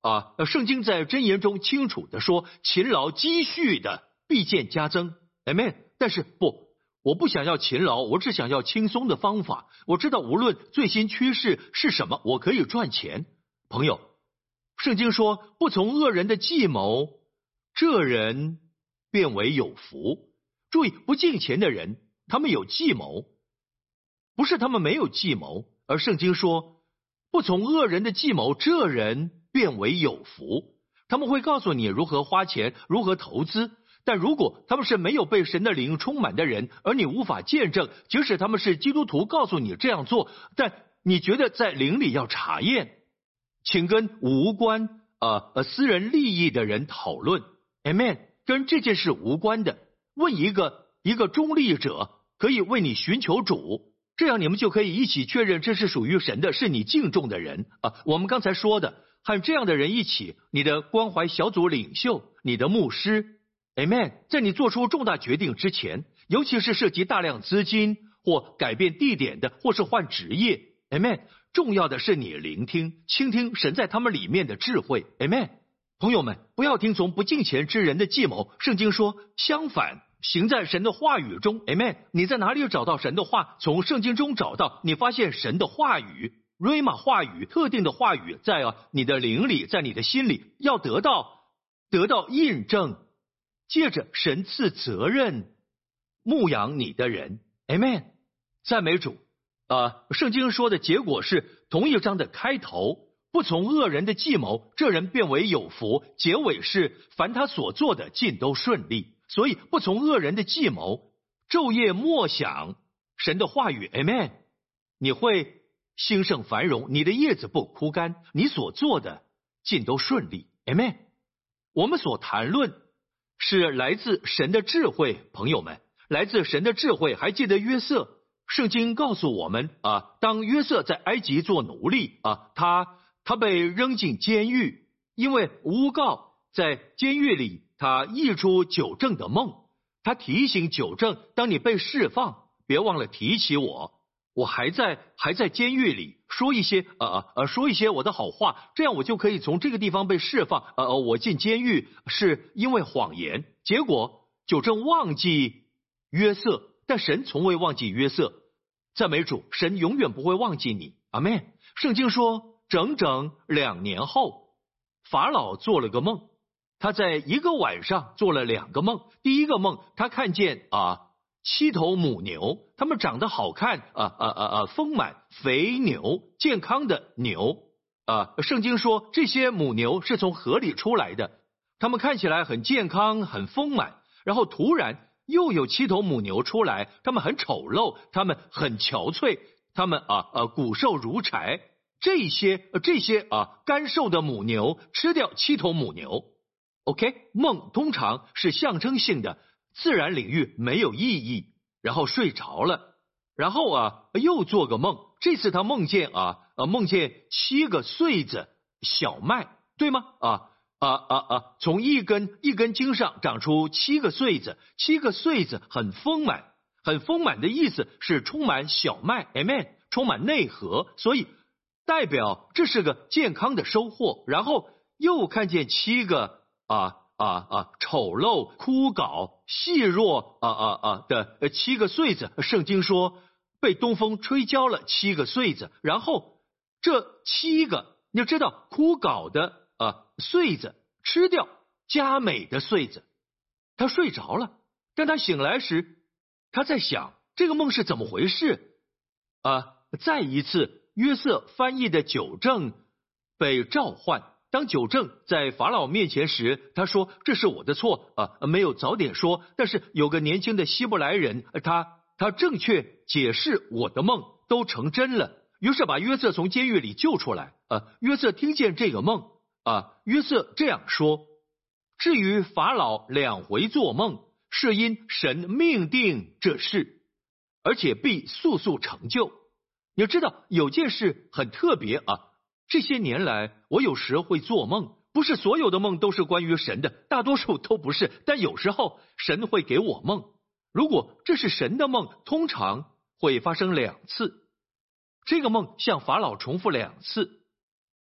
啊，圣经在箴言中清楚的说，勤劳积蓄的必见加增 ，Amen。但是不，我不想要勤劳，我只想要轻松的方法。我知道无论最新趋势是什么，我可以赚钱。朋友，圣经说，不从恶人的计谋，这人变为有福。注意，不敬虔的人，他们有计谋，不是他们没有计谋，而圣经说，不从恶人的计谋，这人变为有福。他们会告诉你如何花钱，如何投资，但如果他们是没有被神的灵充满的人，而你无法见证，即使他们是基督徒告诉你这样做，但你觉得在灵里要查验，请跟无关呃呃私人利益的人讨论 ，Amen， 跟这件事无关的，问一个一个中立者，可以为你寻求主，这样你们就可以一起确认这是属于神的，是你敬重的人啊。我们刚才说的，和这样的人一起，你的关怀小组领袖，你的牧师 ，Amen， 在你做出重大决定之前，尤其是涉及大量资金或改变地点的，或是换职业 ，Amen。重要的是你聆听、倾听神在他们里面的智慧 ，Amen。朋友们，不要听从不敬虔之人的计谋，圣经说，相反，行在神的话语中 ，Amen。你在哪里找到神的话？从圣经中找到，你发现神的话语。瑞玛话语，特定的话语，在啊你的灵里，在你的心里，要得到得到印证，借着神赐责任牧养你的人 ，Amen， 赞美主。啊，圣经说的结果是同一章的开头，不从恶人的计谋，这人变为有福；结尾是凡他所做的尽都顺利。所以不从恶人的计谋，昼夜默想神的话语 ，Amen， 你会兴盛繁荣，你的叶子不枯干，你所做的尽都顺利 ，Amen。我们所谈论是来自神的智慧，朋友们，来自神的智慧。还记得约瑟？圣经告诉我们啊，当约瑟在埃及做奴隶啊，他他被扔进监狱，因为诬告，在监狱里他译出九正的梦，他提醒九正，当你被释放，别忘了提起我，我还在还在监狱里，说一些呃呃说一些我的好话，这样我就可以从这个地方被释放。呃我进监狱是因为谎言，结果九正忘记约瑟。但神从未忘记约瑟，赞美主，神永远不会忘记你，阿们。圣经说，整整两年后，法老做了个梦，他在一个晚上做了两个梦。第一个梦，他看见啊七头母牛，它们长得好看，啊啊啊啊，丰满、肥牛、健康的牛啊。圣经说，这些母牛是从河里出来的，它们看起来很健康、很丰满，然后突然又有七头母牛出来，它们很丑陋，它们很憔悴，它们啊啊骨瘦如柴。这些这些啊干瘦的母牛吃掉七头母牛。OK， 梦通常是象征性的，自然领域没有意义。然后睡着了，然后啊又做个梦，这次他梦见啊啊梦见七个穗子小麦，对吗？啊。啊啊啊！从一根一根茎上长出七个穗子，七个穗子很丰满，很丰满的意思是充满小麦 ，Amen， 充满内核，所以代表这是个健康的收获。然后又看见七个啊啊啊丑陋、枯槁、细弱啊啊啊的七个穗子，圣经说被东风吹焦了七个穗子，然后这七个你要知道枯槁的。啊，穗子吃掉佳美的穗子，他睡着了。当他醒来时，他在想这个梦是怎么回事啊？再一次，约瑟翻译的九正被召唤。当九正在法老面前时，他说：“这是我的错啊，没有早点说。”但是有个年轻的希伯来人，他他正确解释我的梦，都成真了。于是把约瑟从监狱里救出来。啊，约瑟听见这个梦。啊，约瑟这样说：至于法老两回做梦，是因神命定这事，而且必速速成就。你知道有件事很特别啊，这些年来我有时会做梦，不是所有的梦都是关于神的，大多数都不是，但有时候神会给我梦。如果这是神的梦，通常会发生两次。这个梦向法老重复两次。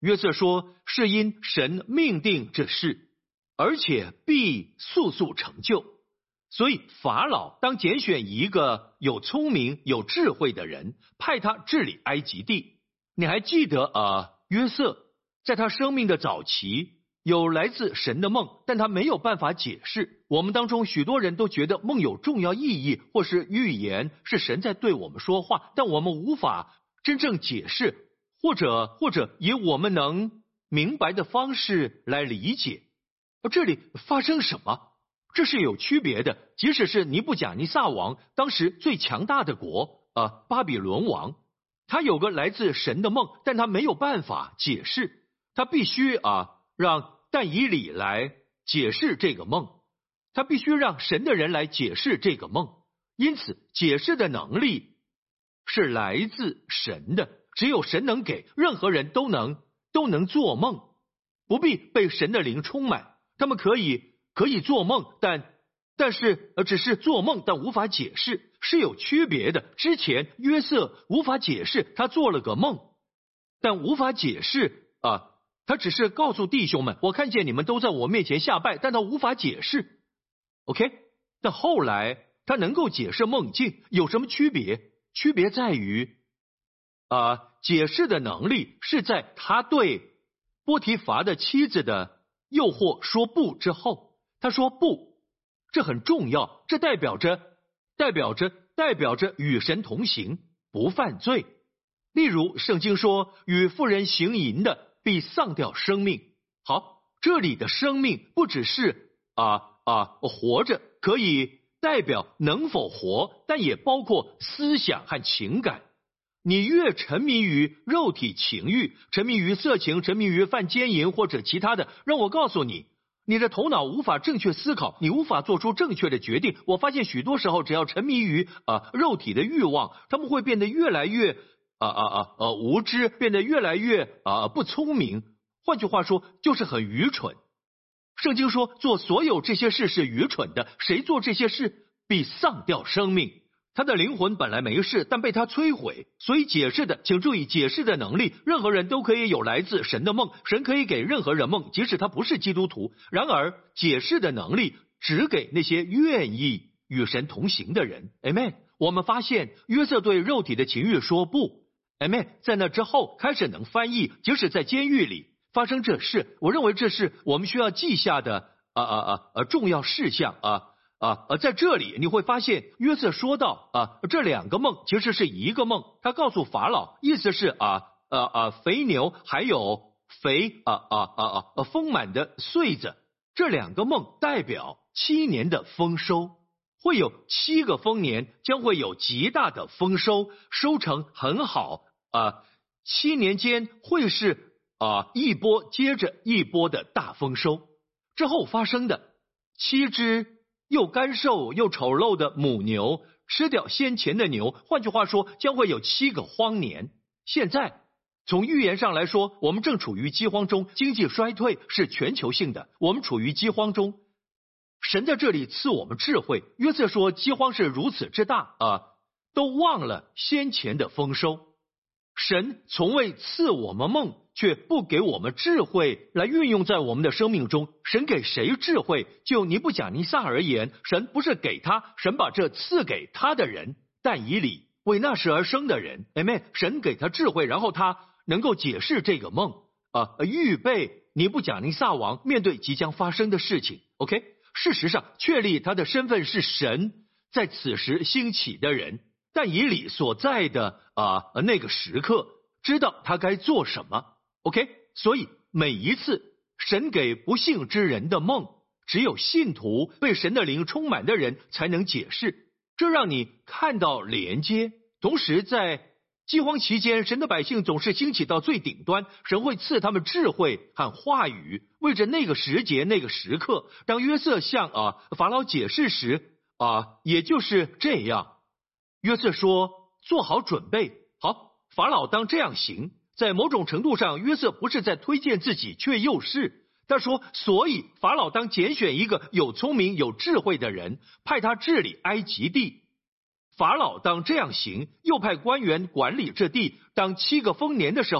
约瑟说，是因神命定这事，而且必速速成就。所以法老当拣选一个有聪明有智慧的人，派他治理埃及地。你还记得呃，约瑟在他生命的早期有来自神的梦，但他没有办法解释。我们当中许多人都觉得梦有重要意义，或是预言，是神在对我们说话，但我们无法真正解释，或者或者以我们能明白的方式来理解。而这里发生什么？这是有区别的。即使是尼布甲尼撒王，当时最强大的国呃，巴比伦王，他有个来自神的梦，但他没有办法解释，他必须啊让但以理来解释这个梦，他必须让神的人来解释这个梦。因此解释的能力是来自神的，只有神能给，任何人都能都能做梦，不必被神的灵充满。他们可以可以做梦，但但是呃只是做梦，但无法解释，是有区别的。之前约瑟无法解释，他做了个梦，但无法解释啊，他只是告诉弟兄们，我看见你们都在我面前下拜，但他无法解释。OK， 但后来他能够解释梦境，有什么区别？区别在于啊，解释的能力是在他对波提乏的妻子的诱惑说不之后，他说不，这很重要，这代表着代表着代表着与神同行，不犯罪。例如圣经说，与妇人行淫的必丧掉生命。好，这里的生命不只是啊啊活着，可以代表能否活，但也包括思想和情感。你越沉迷于肉体情欲，沉迷于色情，沉迷于犯奸淫或者其他的，让我告诉你，你的头脑无法正确思考，你无法做出正确的决定。我发现许多时候，只要沉迷于啊、呃、肉体的欲望，他们会变得越来越啊啊啊呃无知，变得越来越啊、呃、不聪明。换句话说，就是很愚蠢。圣经说，做所有这些事是愚蠢的，谁做这些事必丧掉生命。他的灵魂本来没事，但被他摧毁。所以解释的，请注意解释的能力，任何人都可以有来自神的梦，神可以给任何人梦，即使他不是基督徒。然而解释的能力只给那些愿意与神同行的人。 Amen。 我们发现约瑟对肉体的情欲说不。 Amen。 在那之后开始能翻译，即使在监狱里发生这事，我认为这是我们需要记下的啊啊啊啊重要事项啊啊呃，在这里你会发现约瑟说到啊，这两个梦其实是一个梦。他告诉法老，意思是啊啊啊肥牛还有肥啊啊啊啊丰满的穗子，这两个梦代表七年的丰收，会有七个丰年，将会有极大的丰收，收成很好啊，七年间会是啊一波接着一波的大丰收。之后发生的七只又干瘦又丑陋的母牛吃掉先前的牛，换句话说，将会有七个荒年。现在从预言上来说，我们正处于饥荒中，经济衰退是全球性的，我们处于饥荒中。神在这里赐我们智慧。约瑟说饥荒是如此之大啊，都忘了先前的丰收。神从未赐我们梦，却不给我们智慧来运用在我们的生命中。神给谁智慧？就尼布甲尼撒而言，神不是给他，神把这赐给他的人，但以理为那时而生的人。 Amen。 神给他智慧，然后他能够解释这个梦啊，预备尼布甲尼撒王面对即将发生的事情。 OK， 事实上确立他的身份是神在此时兴起的人，但以理所在的啊那个时刻知道他该做什么。 OK， 所以每一次神给不信之人的梦，只有信徒被神的灵充满的人才能解释，这让你看到连接。同时在饥荒期间，神的百姓总是兴起到最顶端，神会赐他们智慧和话语，为着那个时节那个时刻。当约瑟向啊法老解释时啊，也就是这样。约瑟说做好准备，好，法老当这样行。在某种程度上，约瑟不是在推荐自己，却又是。他说，所以法老当拣选一个有聪明有智慧的人，派他治理埃及地。法老当这样行，又派官员管理这地。当七个丰年的时候，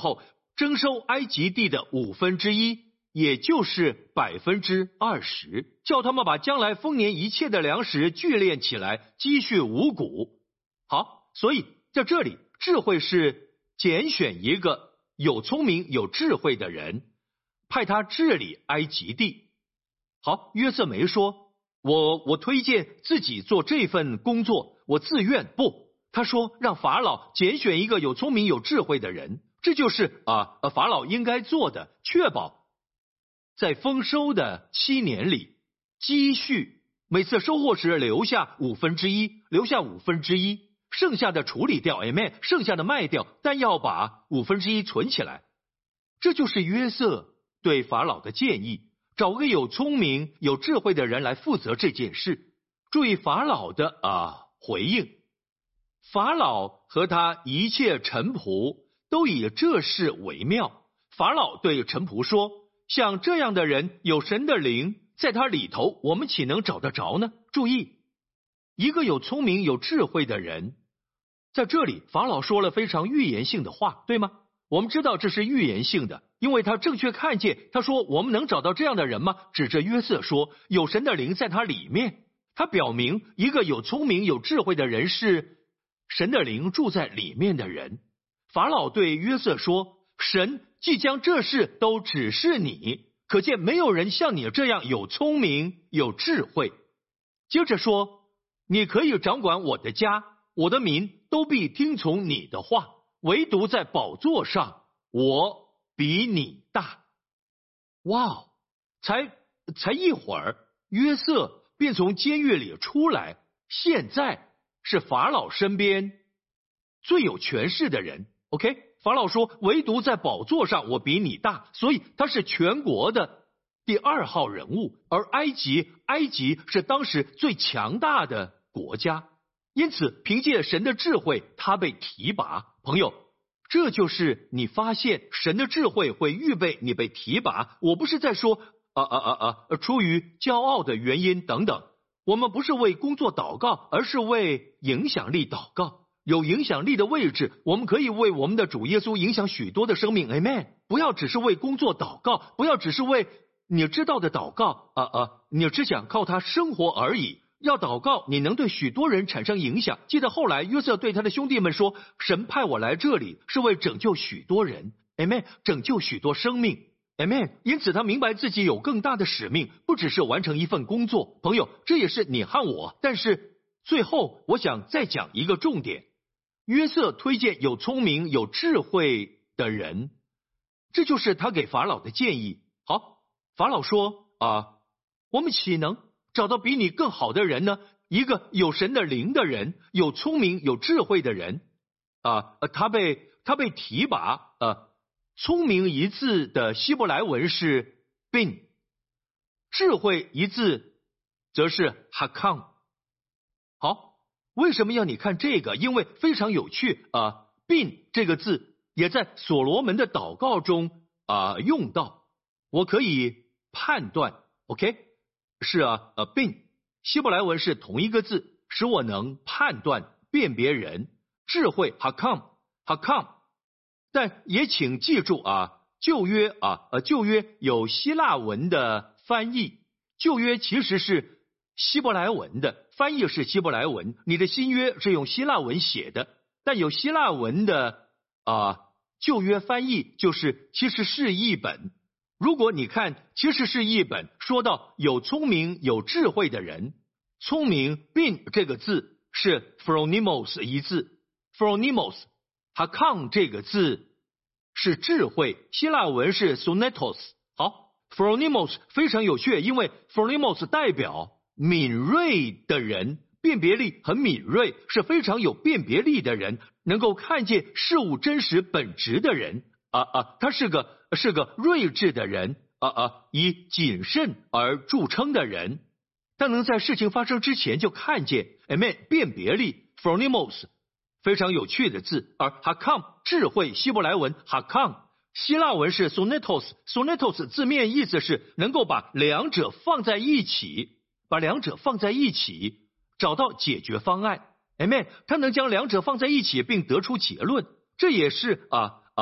征收埃及地的五分之一，也就是百分之二十，叫他们把将来丰年一切的粮食聚敛起来，积蓄五谷。好，所以在这里，智慧是拣选一个有聪明有智慧的人，派他治理埃及地。好，约瑟没说我我推荐自己做这份工作，我自愿，不，他说让法老拣选一个有聪明有智慧的人，这就是啊呃法老应该做的，确保在丰收的七年里，积蓄每次收获时留下五分之一，留下五分之一，剩下的处理掉 ，amen， 剩下的卖掉，但要把五分之一存起来。这就是约瑟对法老的建议，找个有聪明有智慧的人来负责这件事。注意法老的啊回应，法老和他一切臣仆都以这事为妙。法老对臣仆说，像这样的人，有神的灵在他里头，我们岂能找得着呢？注意，一个有聪明有智慧的人，在这里法老说了非常预言性的话，对吗？我们知道这是预言性的，因为他正确看见，他说我们能找到这样的人吗？指着约瑟说，有神的灵在他里面。他表明一个有聪明有智慧的人是神的灵住在里面的人。法老对约瑟说，神既将这事都指示你，可见没有人像你这样有聪明有智慧。接着说，你可以掌管我的家，我的民都必听从你的话，唯独在宝座上，我比你大。哇哦，才才一会儿，约瑟便从监狱里出来，现在是法老身边最有权势的人。OK， 法老说，唯独在宝座上，我比你大，所以他是全国的第二号人物。而埃及，埃及是当时最强大的国家，因此凭借神的智慧，他被提拔。朋友，这就是你发现神的智慧会预备你被提拔。我不是在说啊啊啊啊，出于骄傲的原因等等。我们不是为工作祷告，而是为影响力祷告。有影响力的位置，我们可以为我们的主耶稣影响许多的生命。Amen。不要只是为工作祷告，不要只是为你知道的祷告啊啊，你只想靠他生活而已。要祷告，你能对许多人产生影响。记得后来约瑟对他的兄弟们说，神派我来这里是为拯救许多人。Amen， 拯救许多生命。Amen， 因此他明白自己有更大的使命，不只是完成一份工作。朋友，这也是你和我。但是最后我想再讲一个重点，约瑟推荐有聪明有智慧的人，这就是他给法老的建议。好，法老说啊，我们岂能找到比你更好的人呢？一个有神的灵的人，有聪明有智慧的人啊，他被他被提拔。呃，聪明一字的希伯来文是 bin， 智慧一字则是 hakam。好，为什么要你看这个？因为非常有趣啊 bin 这个字也在所罗门的祷告中啊用到。我可以判断 ，OK， 是啊，呃 bin 希伯来文是同一个字，使我能判断辨别人。智慧 hakam hakam， 但也请记住啊，旧约啊呃旧约有希腊文的翻译，旧约其实是希伯来文的翻译是希伯来文，你的新约是用希腊文写的，但有希腊文的啊旧约翻译就是其实是译本。如果你看其实是译本，说到有聪明有智慧的人，聪明 bin 这个字是 phronimos 一字 phronimos， hakam 这个字是智慧，希腊文是 sonetos。 好， phronimos 非常有趣，因为 phronimos 代表敏锐的人，辨别力很敏锐，是非常有辨别力的人，能够看见事物真实本质的人啊啊，他是个是个睿智的人啊啊，以谨慎而著称的人，他能在事情发生之前就看见 amen， 辨别力 phronimos 非常有趣的字。而 hakam 智慧，希伯来文 hakam， 希腊文是 sonetos， sonetos 字面意思是能够把两者放在一起，把两者放在一起找到解决方案。 Amen， 他能将两者放在一起并得出结论，这也是啊啊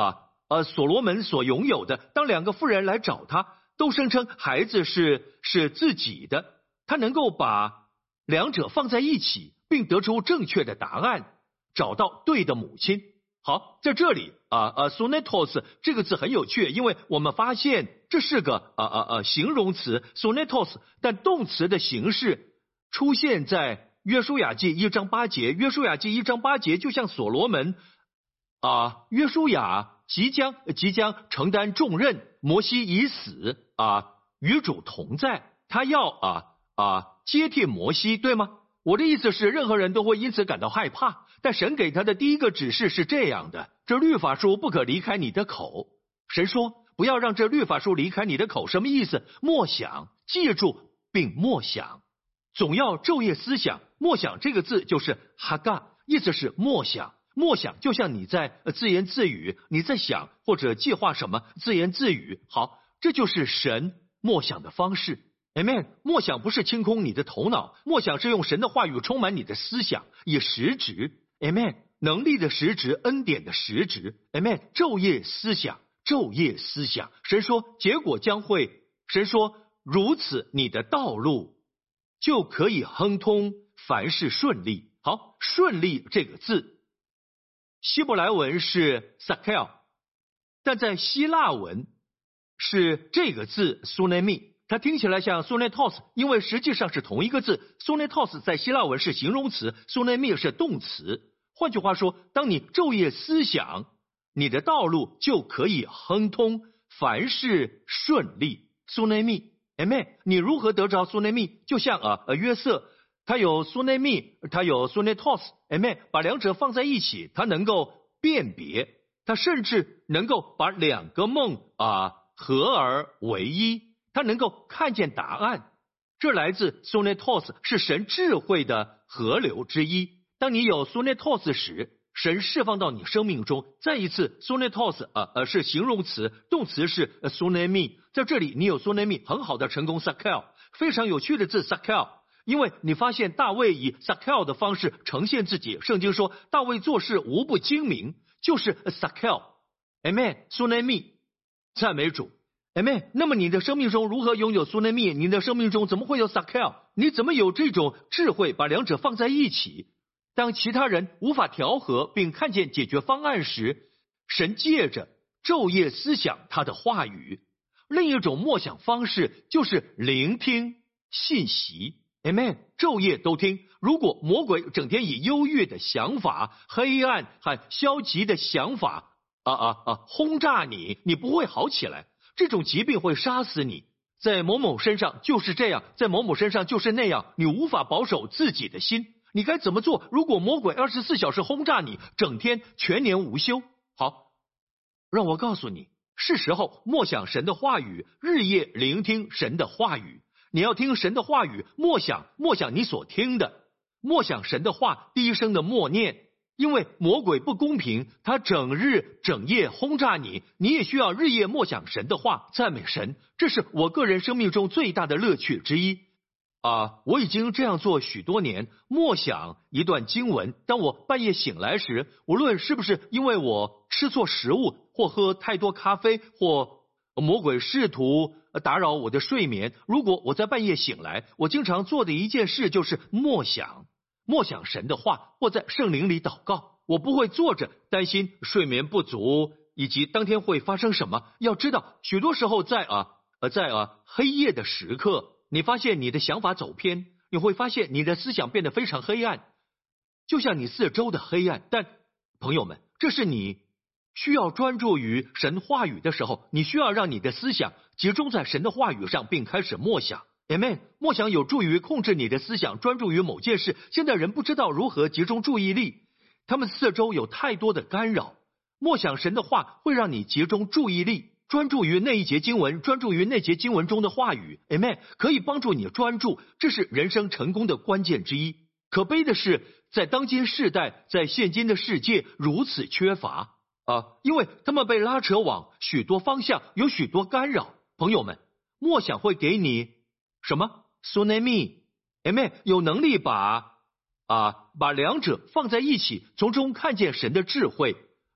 呃所罗门所拥有的。当两个妇人来找他，都声称孩子是是自己的，他能够把两者放在一起，并得出正确的答案，找到对的母亲。好，在这里啊呃 sonetos 这个字很有趣，因为我们发现这是个啊啊啊形容词 sonetos， 但动词的形式出现在约书亚记一章八节。约书亚记一章八节就像所罗门啊，约书亚即将即将承担重任，摩西已死啊，与主同在，他要啊啊接替摩西，对吗？我的意思是，任何人都会因此感到害怕，但神给他的第一个指示是这样的：这律法书不可离开你的口。神说，不要让这律法书离开你的口，什么意思？默想，记住并默想，总要昼夜思想。默想这个字就是哈嘎，意思是默想。默想就像你在自言自语，你在想或者计划什么，自言自语。好，这就是神默想的方式。Amen。 默想不是清空你的头脑，默想是用神的话语充满你的思想，以实质 Amen 能力的实质，恩典的实质 Amen 昼夜思想，昼夜思想。神说结果将会，神说如此你的道路就可以亨通，凡事顺利。好，顺利这个字希伯来文是 sakel， 但在希腊文是这个字 sunemi， 它听起来像 sonetos， 因为实际上是同一个字。 sonetos 在希腊文是形容词， sunemi 是动词。换句话说，当你昼夜思想，你的道路就可以亨通，凡事顺利。 sunemi Amen。 你如何得着 sunemi？ 就像啊呃约瑟，他有 sunemi， 他有 sonetos Amen， 把两者放在一起，他能够辨别，他甚至能够把两个梦啊合而为一，他能够看见答案。这来自 sonetos， 是神智慧的河流之一。当你有 sonetos 时，神释放到你生命中。再一次 sonetos 呃呃是形容词，动词是 sunemi， 在这里你有 sunemi， 很好的成功 sakel， 非常有趣的字 sakel， 因为你发现大卫以 sakel 的方式呈现自己。圣经说大卫做事无不精明，就是 sakel Amen sunemi， 赞美主 Amen。 那么你的生命中如何拥有 sunemi？ 你的生命中怎么会有 sakel？ 你怎么有这种智慧把两者放在一起？当其他人无法调和并看见解决方案时，神借着昼夜思想他的话语。另一种默想方式就是聆听信息 Amen， 昼夜都听。如果魔鬼整天以忧郁的想法、黑暗和消极的想法啊啊啊轰炸你，你不会好起来。这种疾病会杀死你，在某某身上就是这样，在某某身上就是那样，你无法保守自己的心。你该怎么做？如果魔鬼二十四小时轰炸你，整天全年无休，好，让我告诉你，是时候默想神的话语，日夜聆听神的话语。你要听神的话语，默想默想你所听的，默想神的话，低声的默念。因为魔鬼不公平，他整日整夜轰炸你，你也需要日夜默想神的话，赞美神。这是我个人生命中最大的乐趣之一啊！我已经这样做许多年，默想一段经文。当我半夜醒来时，无论是不是因为我吃错食物，或喝太多咖啡，或魔鬼试图打扰我的睡眠，如果我在半夜醒来，我经常做的一件事就是默想默想神的话，或在圣灵里祷告。我不会坐着担心睡眠不足以及当天会发生什么。要知道，许多时候在啊呃在啊黑夜的时刻，你发现你的想法走偏，你会发现你的思想变得非常黑暗，就像你四周的黑暗。但朋友们，这是你需要专注于神话语的时候，你需要让你的思想集中在神的话语上，并开始默想。Amen。 默想有助于控制你的思想，专注于某件事。现在人不知道如何集中注意力，他们四周有太多的干扰。默想神的话会让你集中注意力，专注于那一节经文，专注于那节经文中的话语。Amen。 可以帮助你专注，这是人生成功的关键之一。可悲的是，在当今世代，在现今的世界如此缺乏啊，因为他们被拉扯往许多方向，有许多干扰。朋友们，默想会给你什么 sunemi Amen， 有能力把啊把两者放在一起，从中看见神的智慧。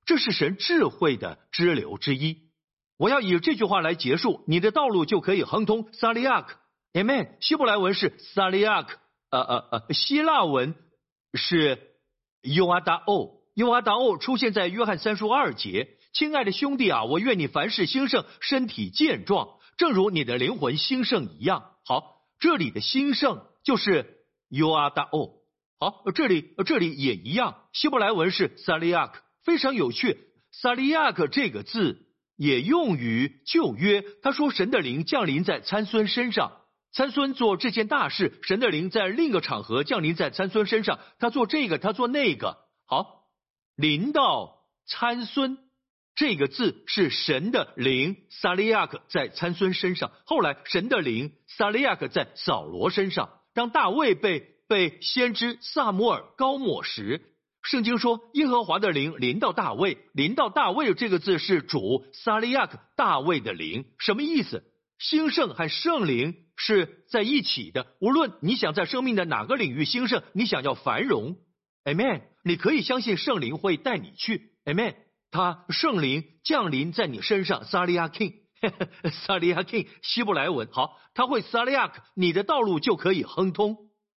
这是神智慧的支流之一。我要以这句话来结束，你的道路就可以亨通。萨利亚克 Amen。 希伯来文是萨利亚克，呃呃呃，希腊文是尤阿达欧，尤阿达欧出现在约翰三书二节。亲爱的兄弟啊，我愿你凡事兴盛，身体健壮，正如你的灵魂兴盛一样。好，这里的兴盛就是尤阿达欧。好，这里这里也一样，希伯来文是萨利亚克，非常有趣。萨利亚克这个字也用于旧约，他说神的灵降临在参孙身上，参孙做这件大事，神的灵在另一个场合降临在参孙身上，他做这个他做那个。好，临到参孙这个字是神的灵萨利亚克在参孙身上，后来神的灵萨利亚克在扫罗身上。当大卫被被先知撒母耳膏抹时，圣经说耶和华的灵临到大卫，临到大卫这个字是主撒利亚克大卫的灵。什么意思？兴盛和圣灵是在一起的，无论你想在生命的哪个领域兴盛，你想要繁荣 Amen， 你可以相信圣灵会带你去 Amen， 他圣灵降临在你身上，萨利亚 King 萨利亚 King 希伯来文。好，他会萨利亚克，你的道路就可以亨通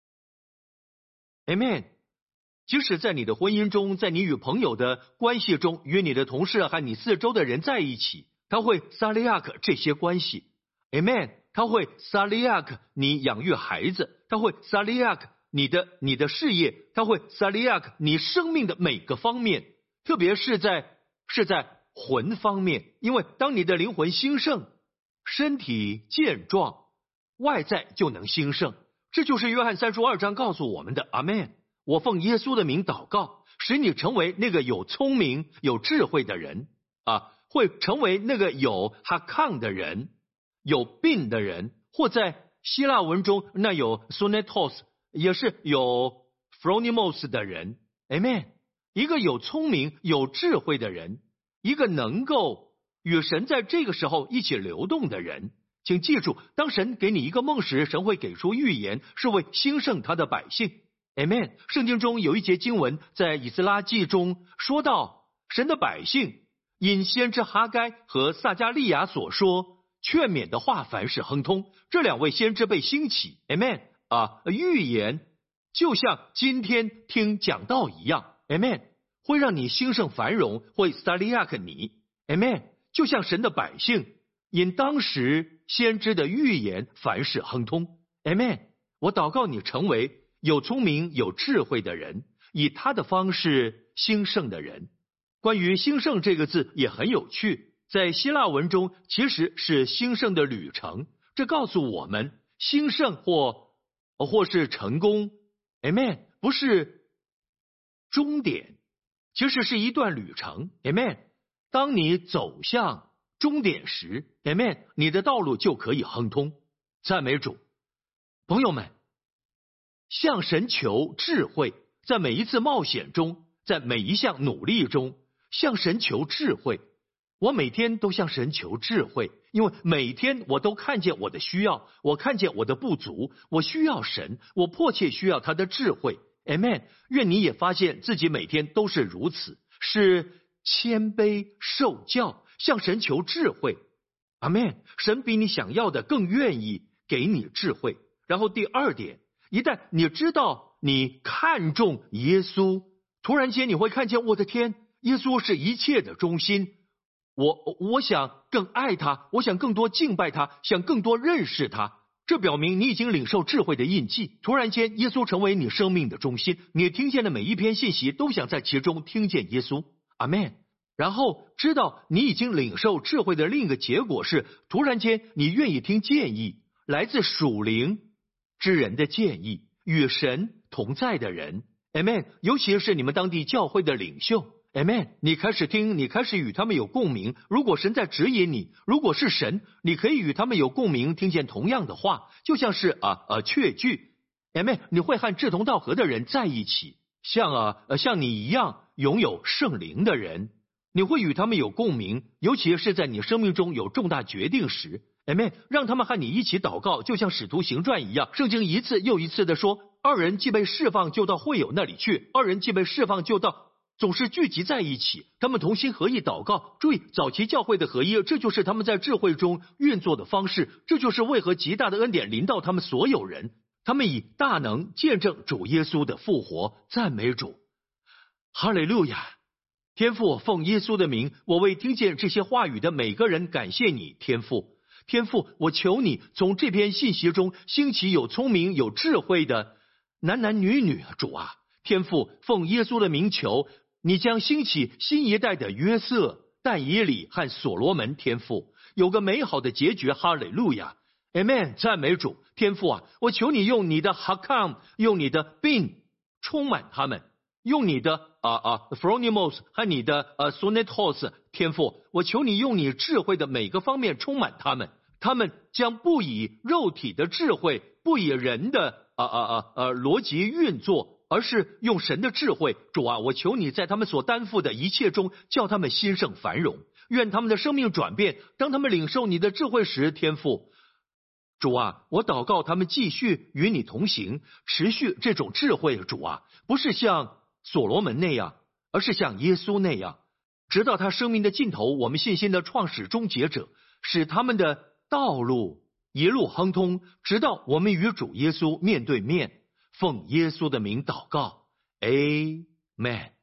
Amen。 即使在你的婚姻中，在你与朋友的关系中，与你的同事和你四周的人在一起，他会萨利亚克这些关系 Amen。 他会萨利亚克你养育孩子，他会萨利亚克你的你的事业，他会萨利亚克你生命的每个方面，特别是在是在魂方面，因为当你的灵魂兴盛，身体健壮，外在就能兴盛。这就是约翰三书二章告诉我们的。阿们。我奉耶稣的名祷告，使你成为那个有聪明有智慧的人啊，会成为那个有哈康的人，有病的人，或在希腊文中那有 sonetos 也是有 phronimos 的人。 Amen。 一个有聪明有智慧的人，一个能够与神在这个时候一起流动的人。请记住，当神给你一个梦时，神会给出预言，是为兴盛他的百姓。Amen。 圣经中有一节经文在以斯拉记中说到，神的百姓因先知哈该和撒迦利亚所说劝勉的话凡事亨通，这两位先知被兴起。 Amen。 啊，预言就像今天听讲道一样。 Amen。 会让你兴盛繁荣，会萨利亚克你。 Amen。 就像神的百姓因当时先知的预言凡事亨通。 Amen。 我祷告你成为有聪明有智慧的人，以他的方式兴盛的人。关于兴盛这个字也很有趣，在希腊文中其实是兴盛的旅程，这告诉我们兴盛或或是成功 Amen 不是终点，其实是一段旅程 Amen。 当你走向终点时 Amen， 你的道路就可以亨通。赞美主。朋友们，向神求智慧，在每一次冒险中，在每一项努力中，向神求智慧。我每天都向神求智慧，因为每天我都看见我的需要，我看见我的不足，我需要神，我迫切需要他的智慧。 Amen。 愿你也发现自己每天都是如此，是谦卑受教，向神求智慧。阿们。神比你想要的更愿意给你智慧。然后第二点，一旦你知道你看重耶稣，突然间你会看见，我的天，耶稣是一切的中心，我我想更爱他，我想更多敬拜他，想更多认识他。这表明你已经领受智慧的印记，突然间耶稣成为你生命的中心，你听见的每一篇信息都想在其中听见耶稣。阿们。然后知道你已经领受智慧的另一个结果是，突然间你愿意听建议，来自属灵之人的建议，与神同在的人。 Amen。 尤其是你们当地教会的领袖。 Amen。 你开始听，你开始与他们有共鸣。如果神在指引你，如果是神，你可以与他们有共鸣，听见同样的话，就像是啊啊确据。 Amen。 你会和志同道合的人在一起，像啊像你一样拥有圣灵的人，你会与他们有共鸣，尤其是在你生命中有重大决定时。Amen。 让他们和你一起祷告，就像使徒行传一样，圣经一次又一次的说，二人既被释放就到会友那里去，二人既被释放就到总是聚集在一起，他们同心合意祷告。注意，早期教会的合一，这就是他们在智慧中运作的方式，这就是为何极大的恩典临到他们所有人。他们以大能见证主耶稣的复活，赞美主。哈利路亚！天父，奉耶稣的名，我为听见这些话语的每个人感谢你，天父。天父，我求你从这篇信息中兴起有聪明有智慧的男男女女，主啊！天父，奉耶稣的名求，你将兴起新一代的约瑟、但以理和所罗门，天父，有个美好的结局。哈利路亚 Amen， 赞美主。天父啊，我求你用你的 Hakam， 用你的 Bin 充满他们，用你的啊啊 Phronimos 和你的呃 Sonetos， 天父，我求你用你智慧的每个方面充满他们，他们将不以肉体的智慧，不以人的啊啊啊呃逻辑运作，而是用神的智慧。主啊，我求你在他们所担负的一切中，叫他们兴盛繁荣，愿他们的生命转变。当他们领受你的智慧时，天父，主啊，我祷告他们继续与你同行，持续这种智慧。主啊，不是像所罗门那样，而是像耶稣那样，直到他生命的尽头。我们信心的创始终结者，使他们的道路一路亨通，直到我们与主耶稣面对面。奉耶稣的名祷告 Amen。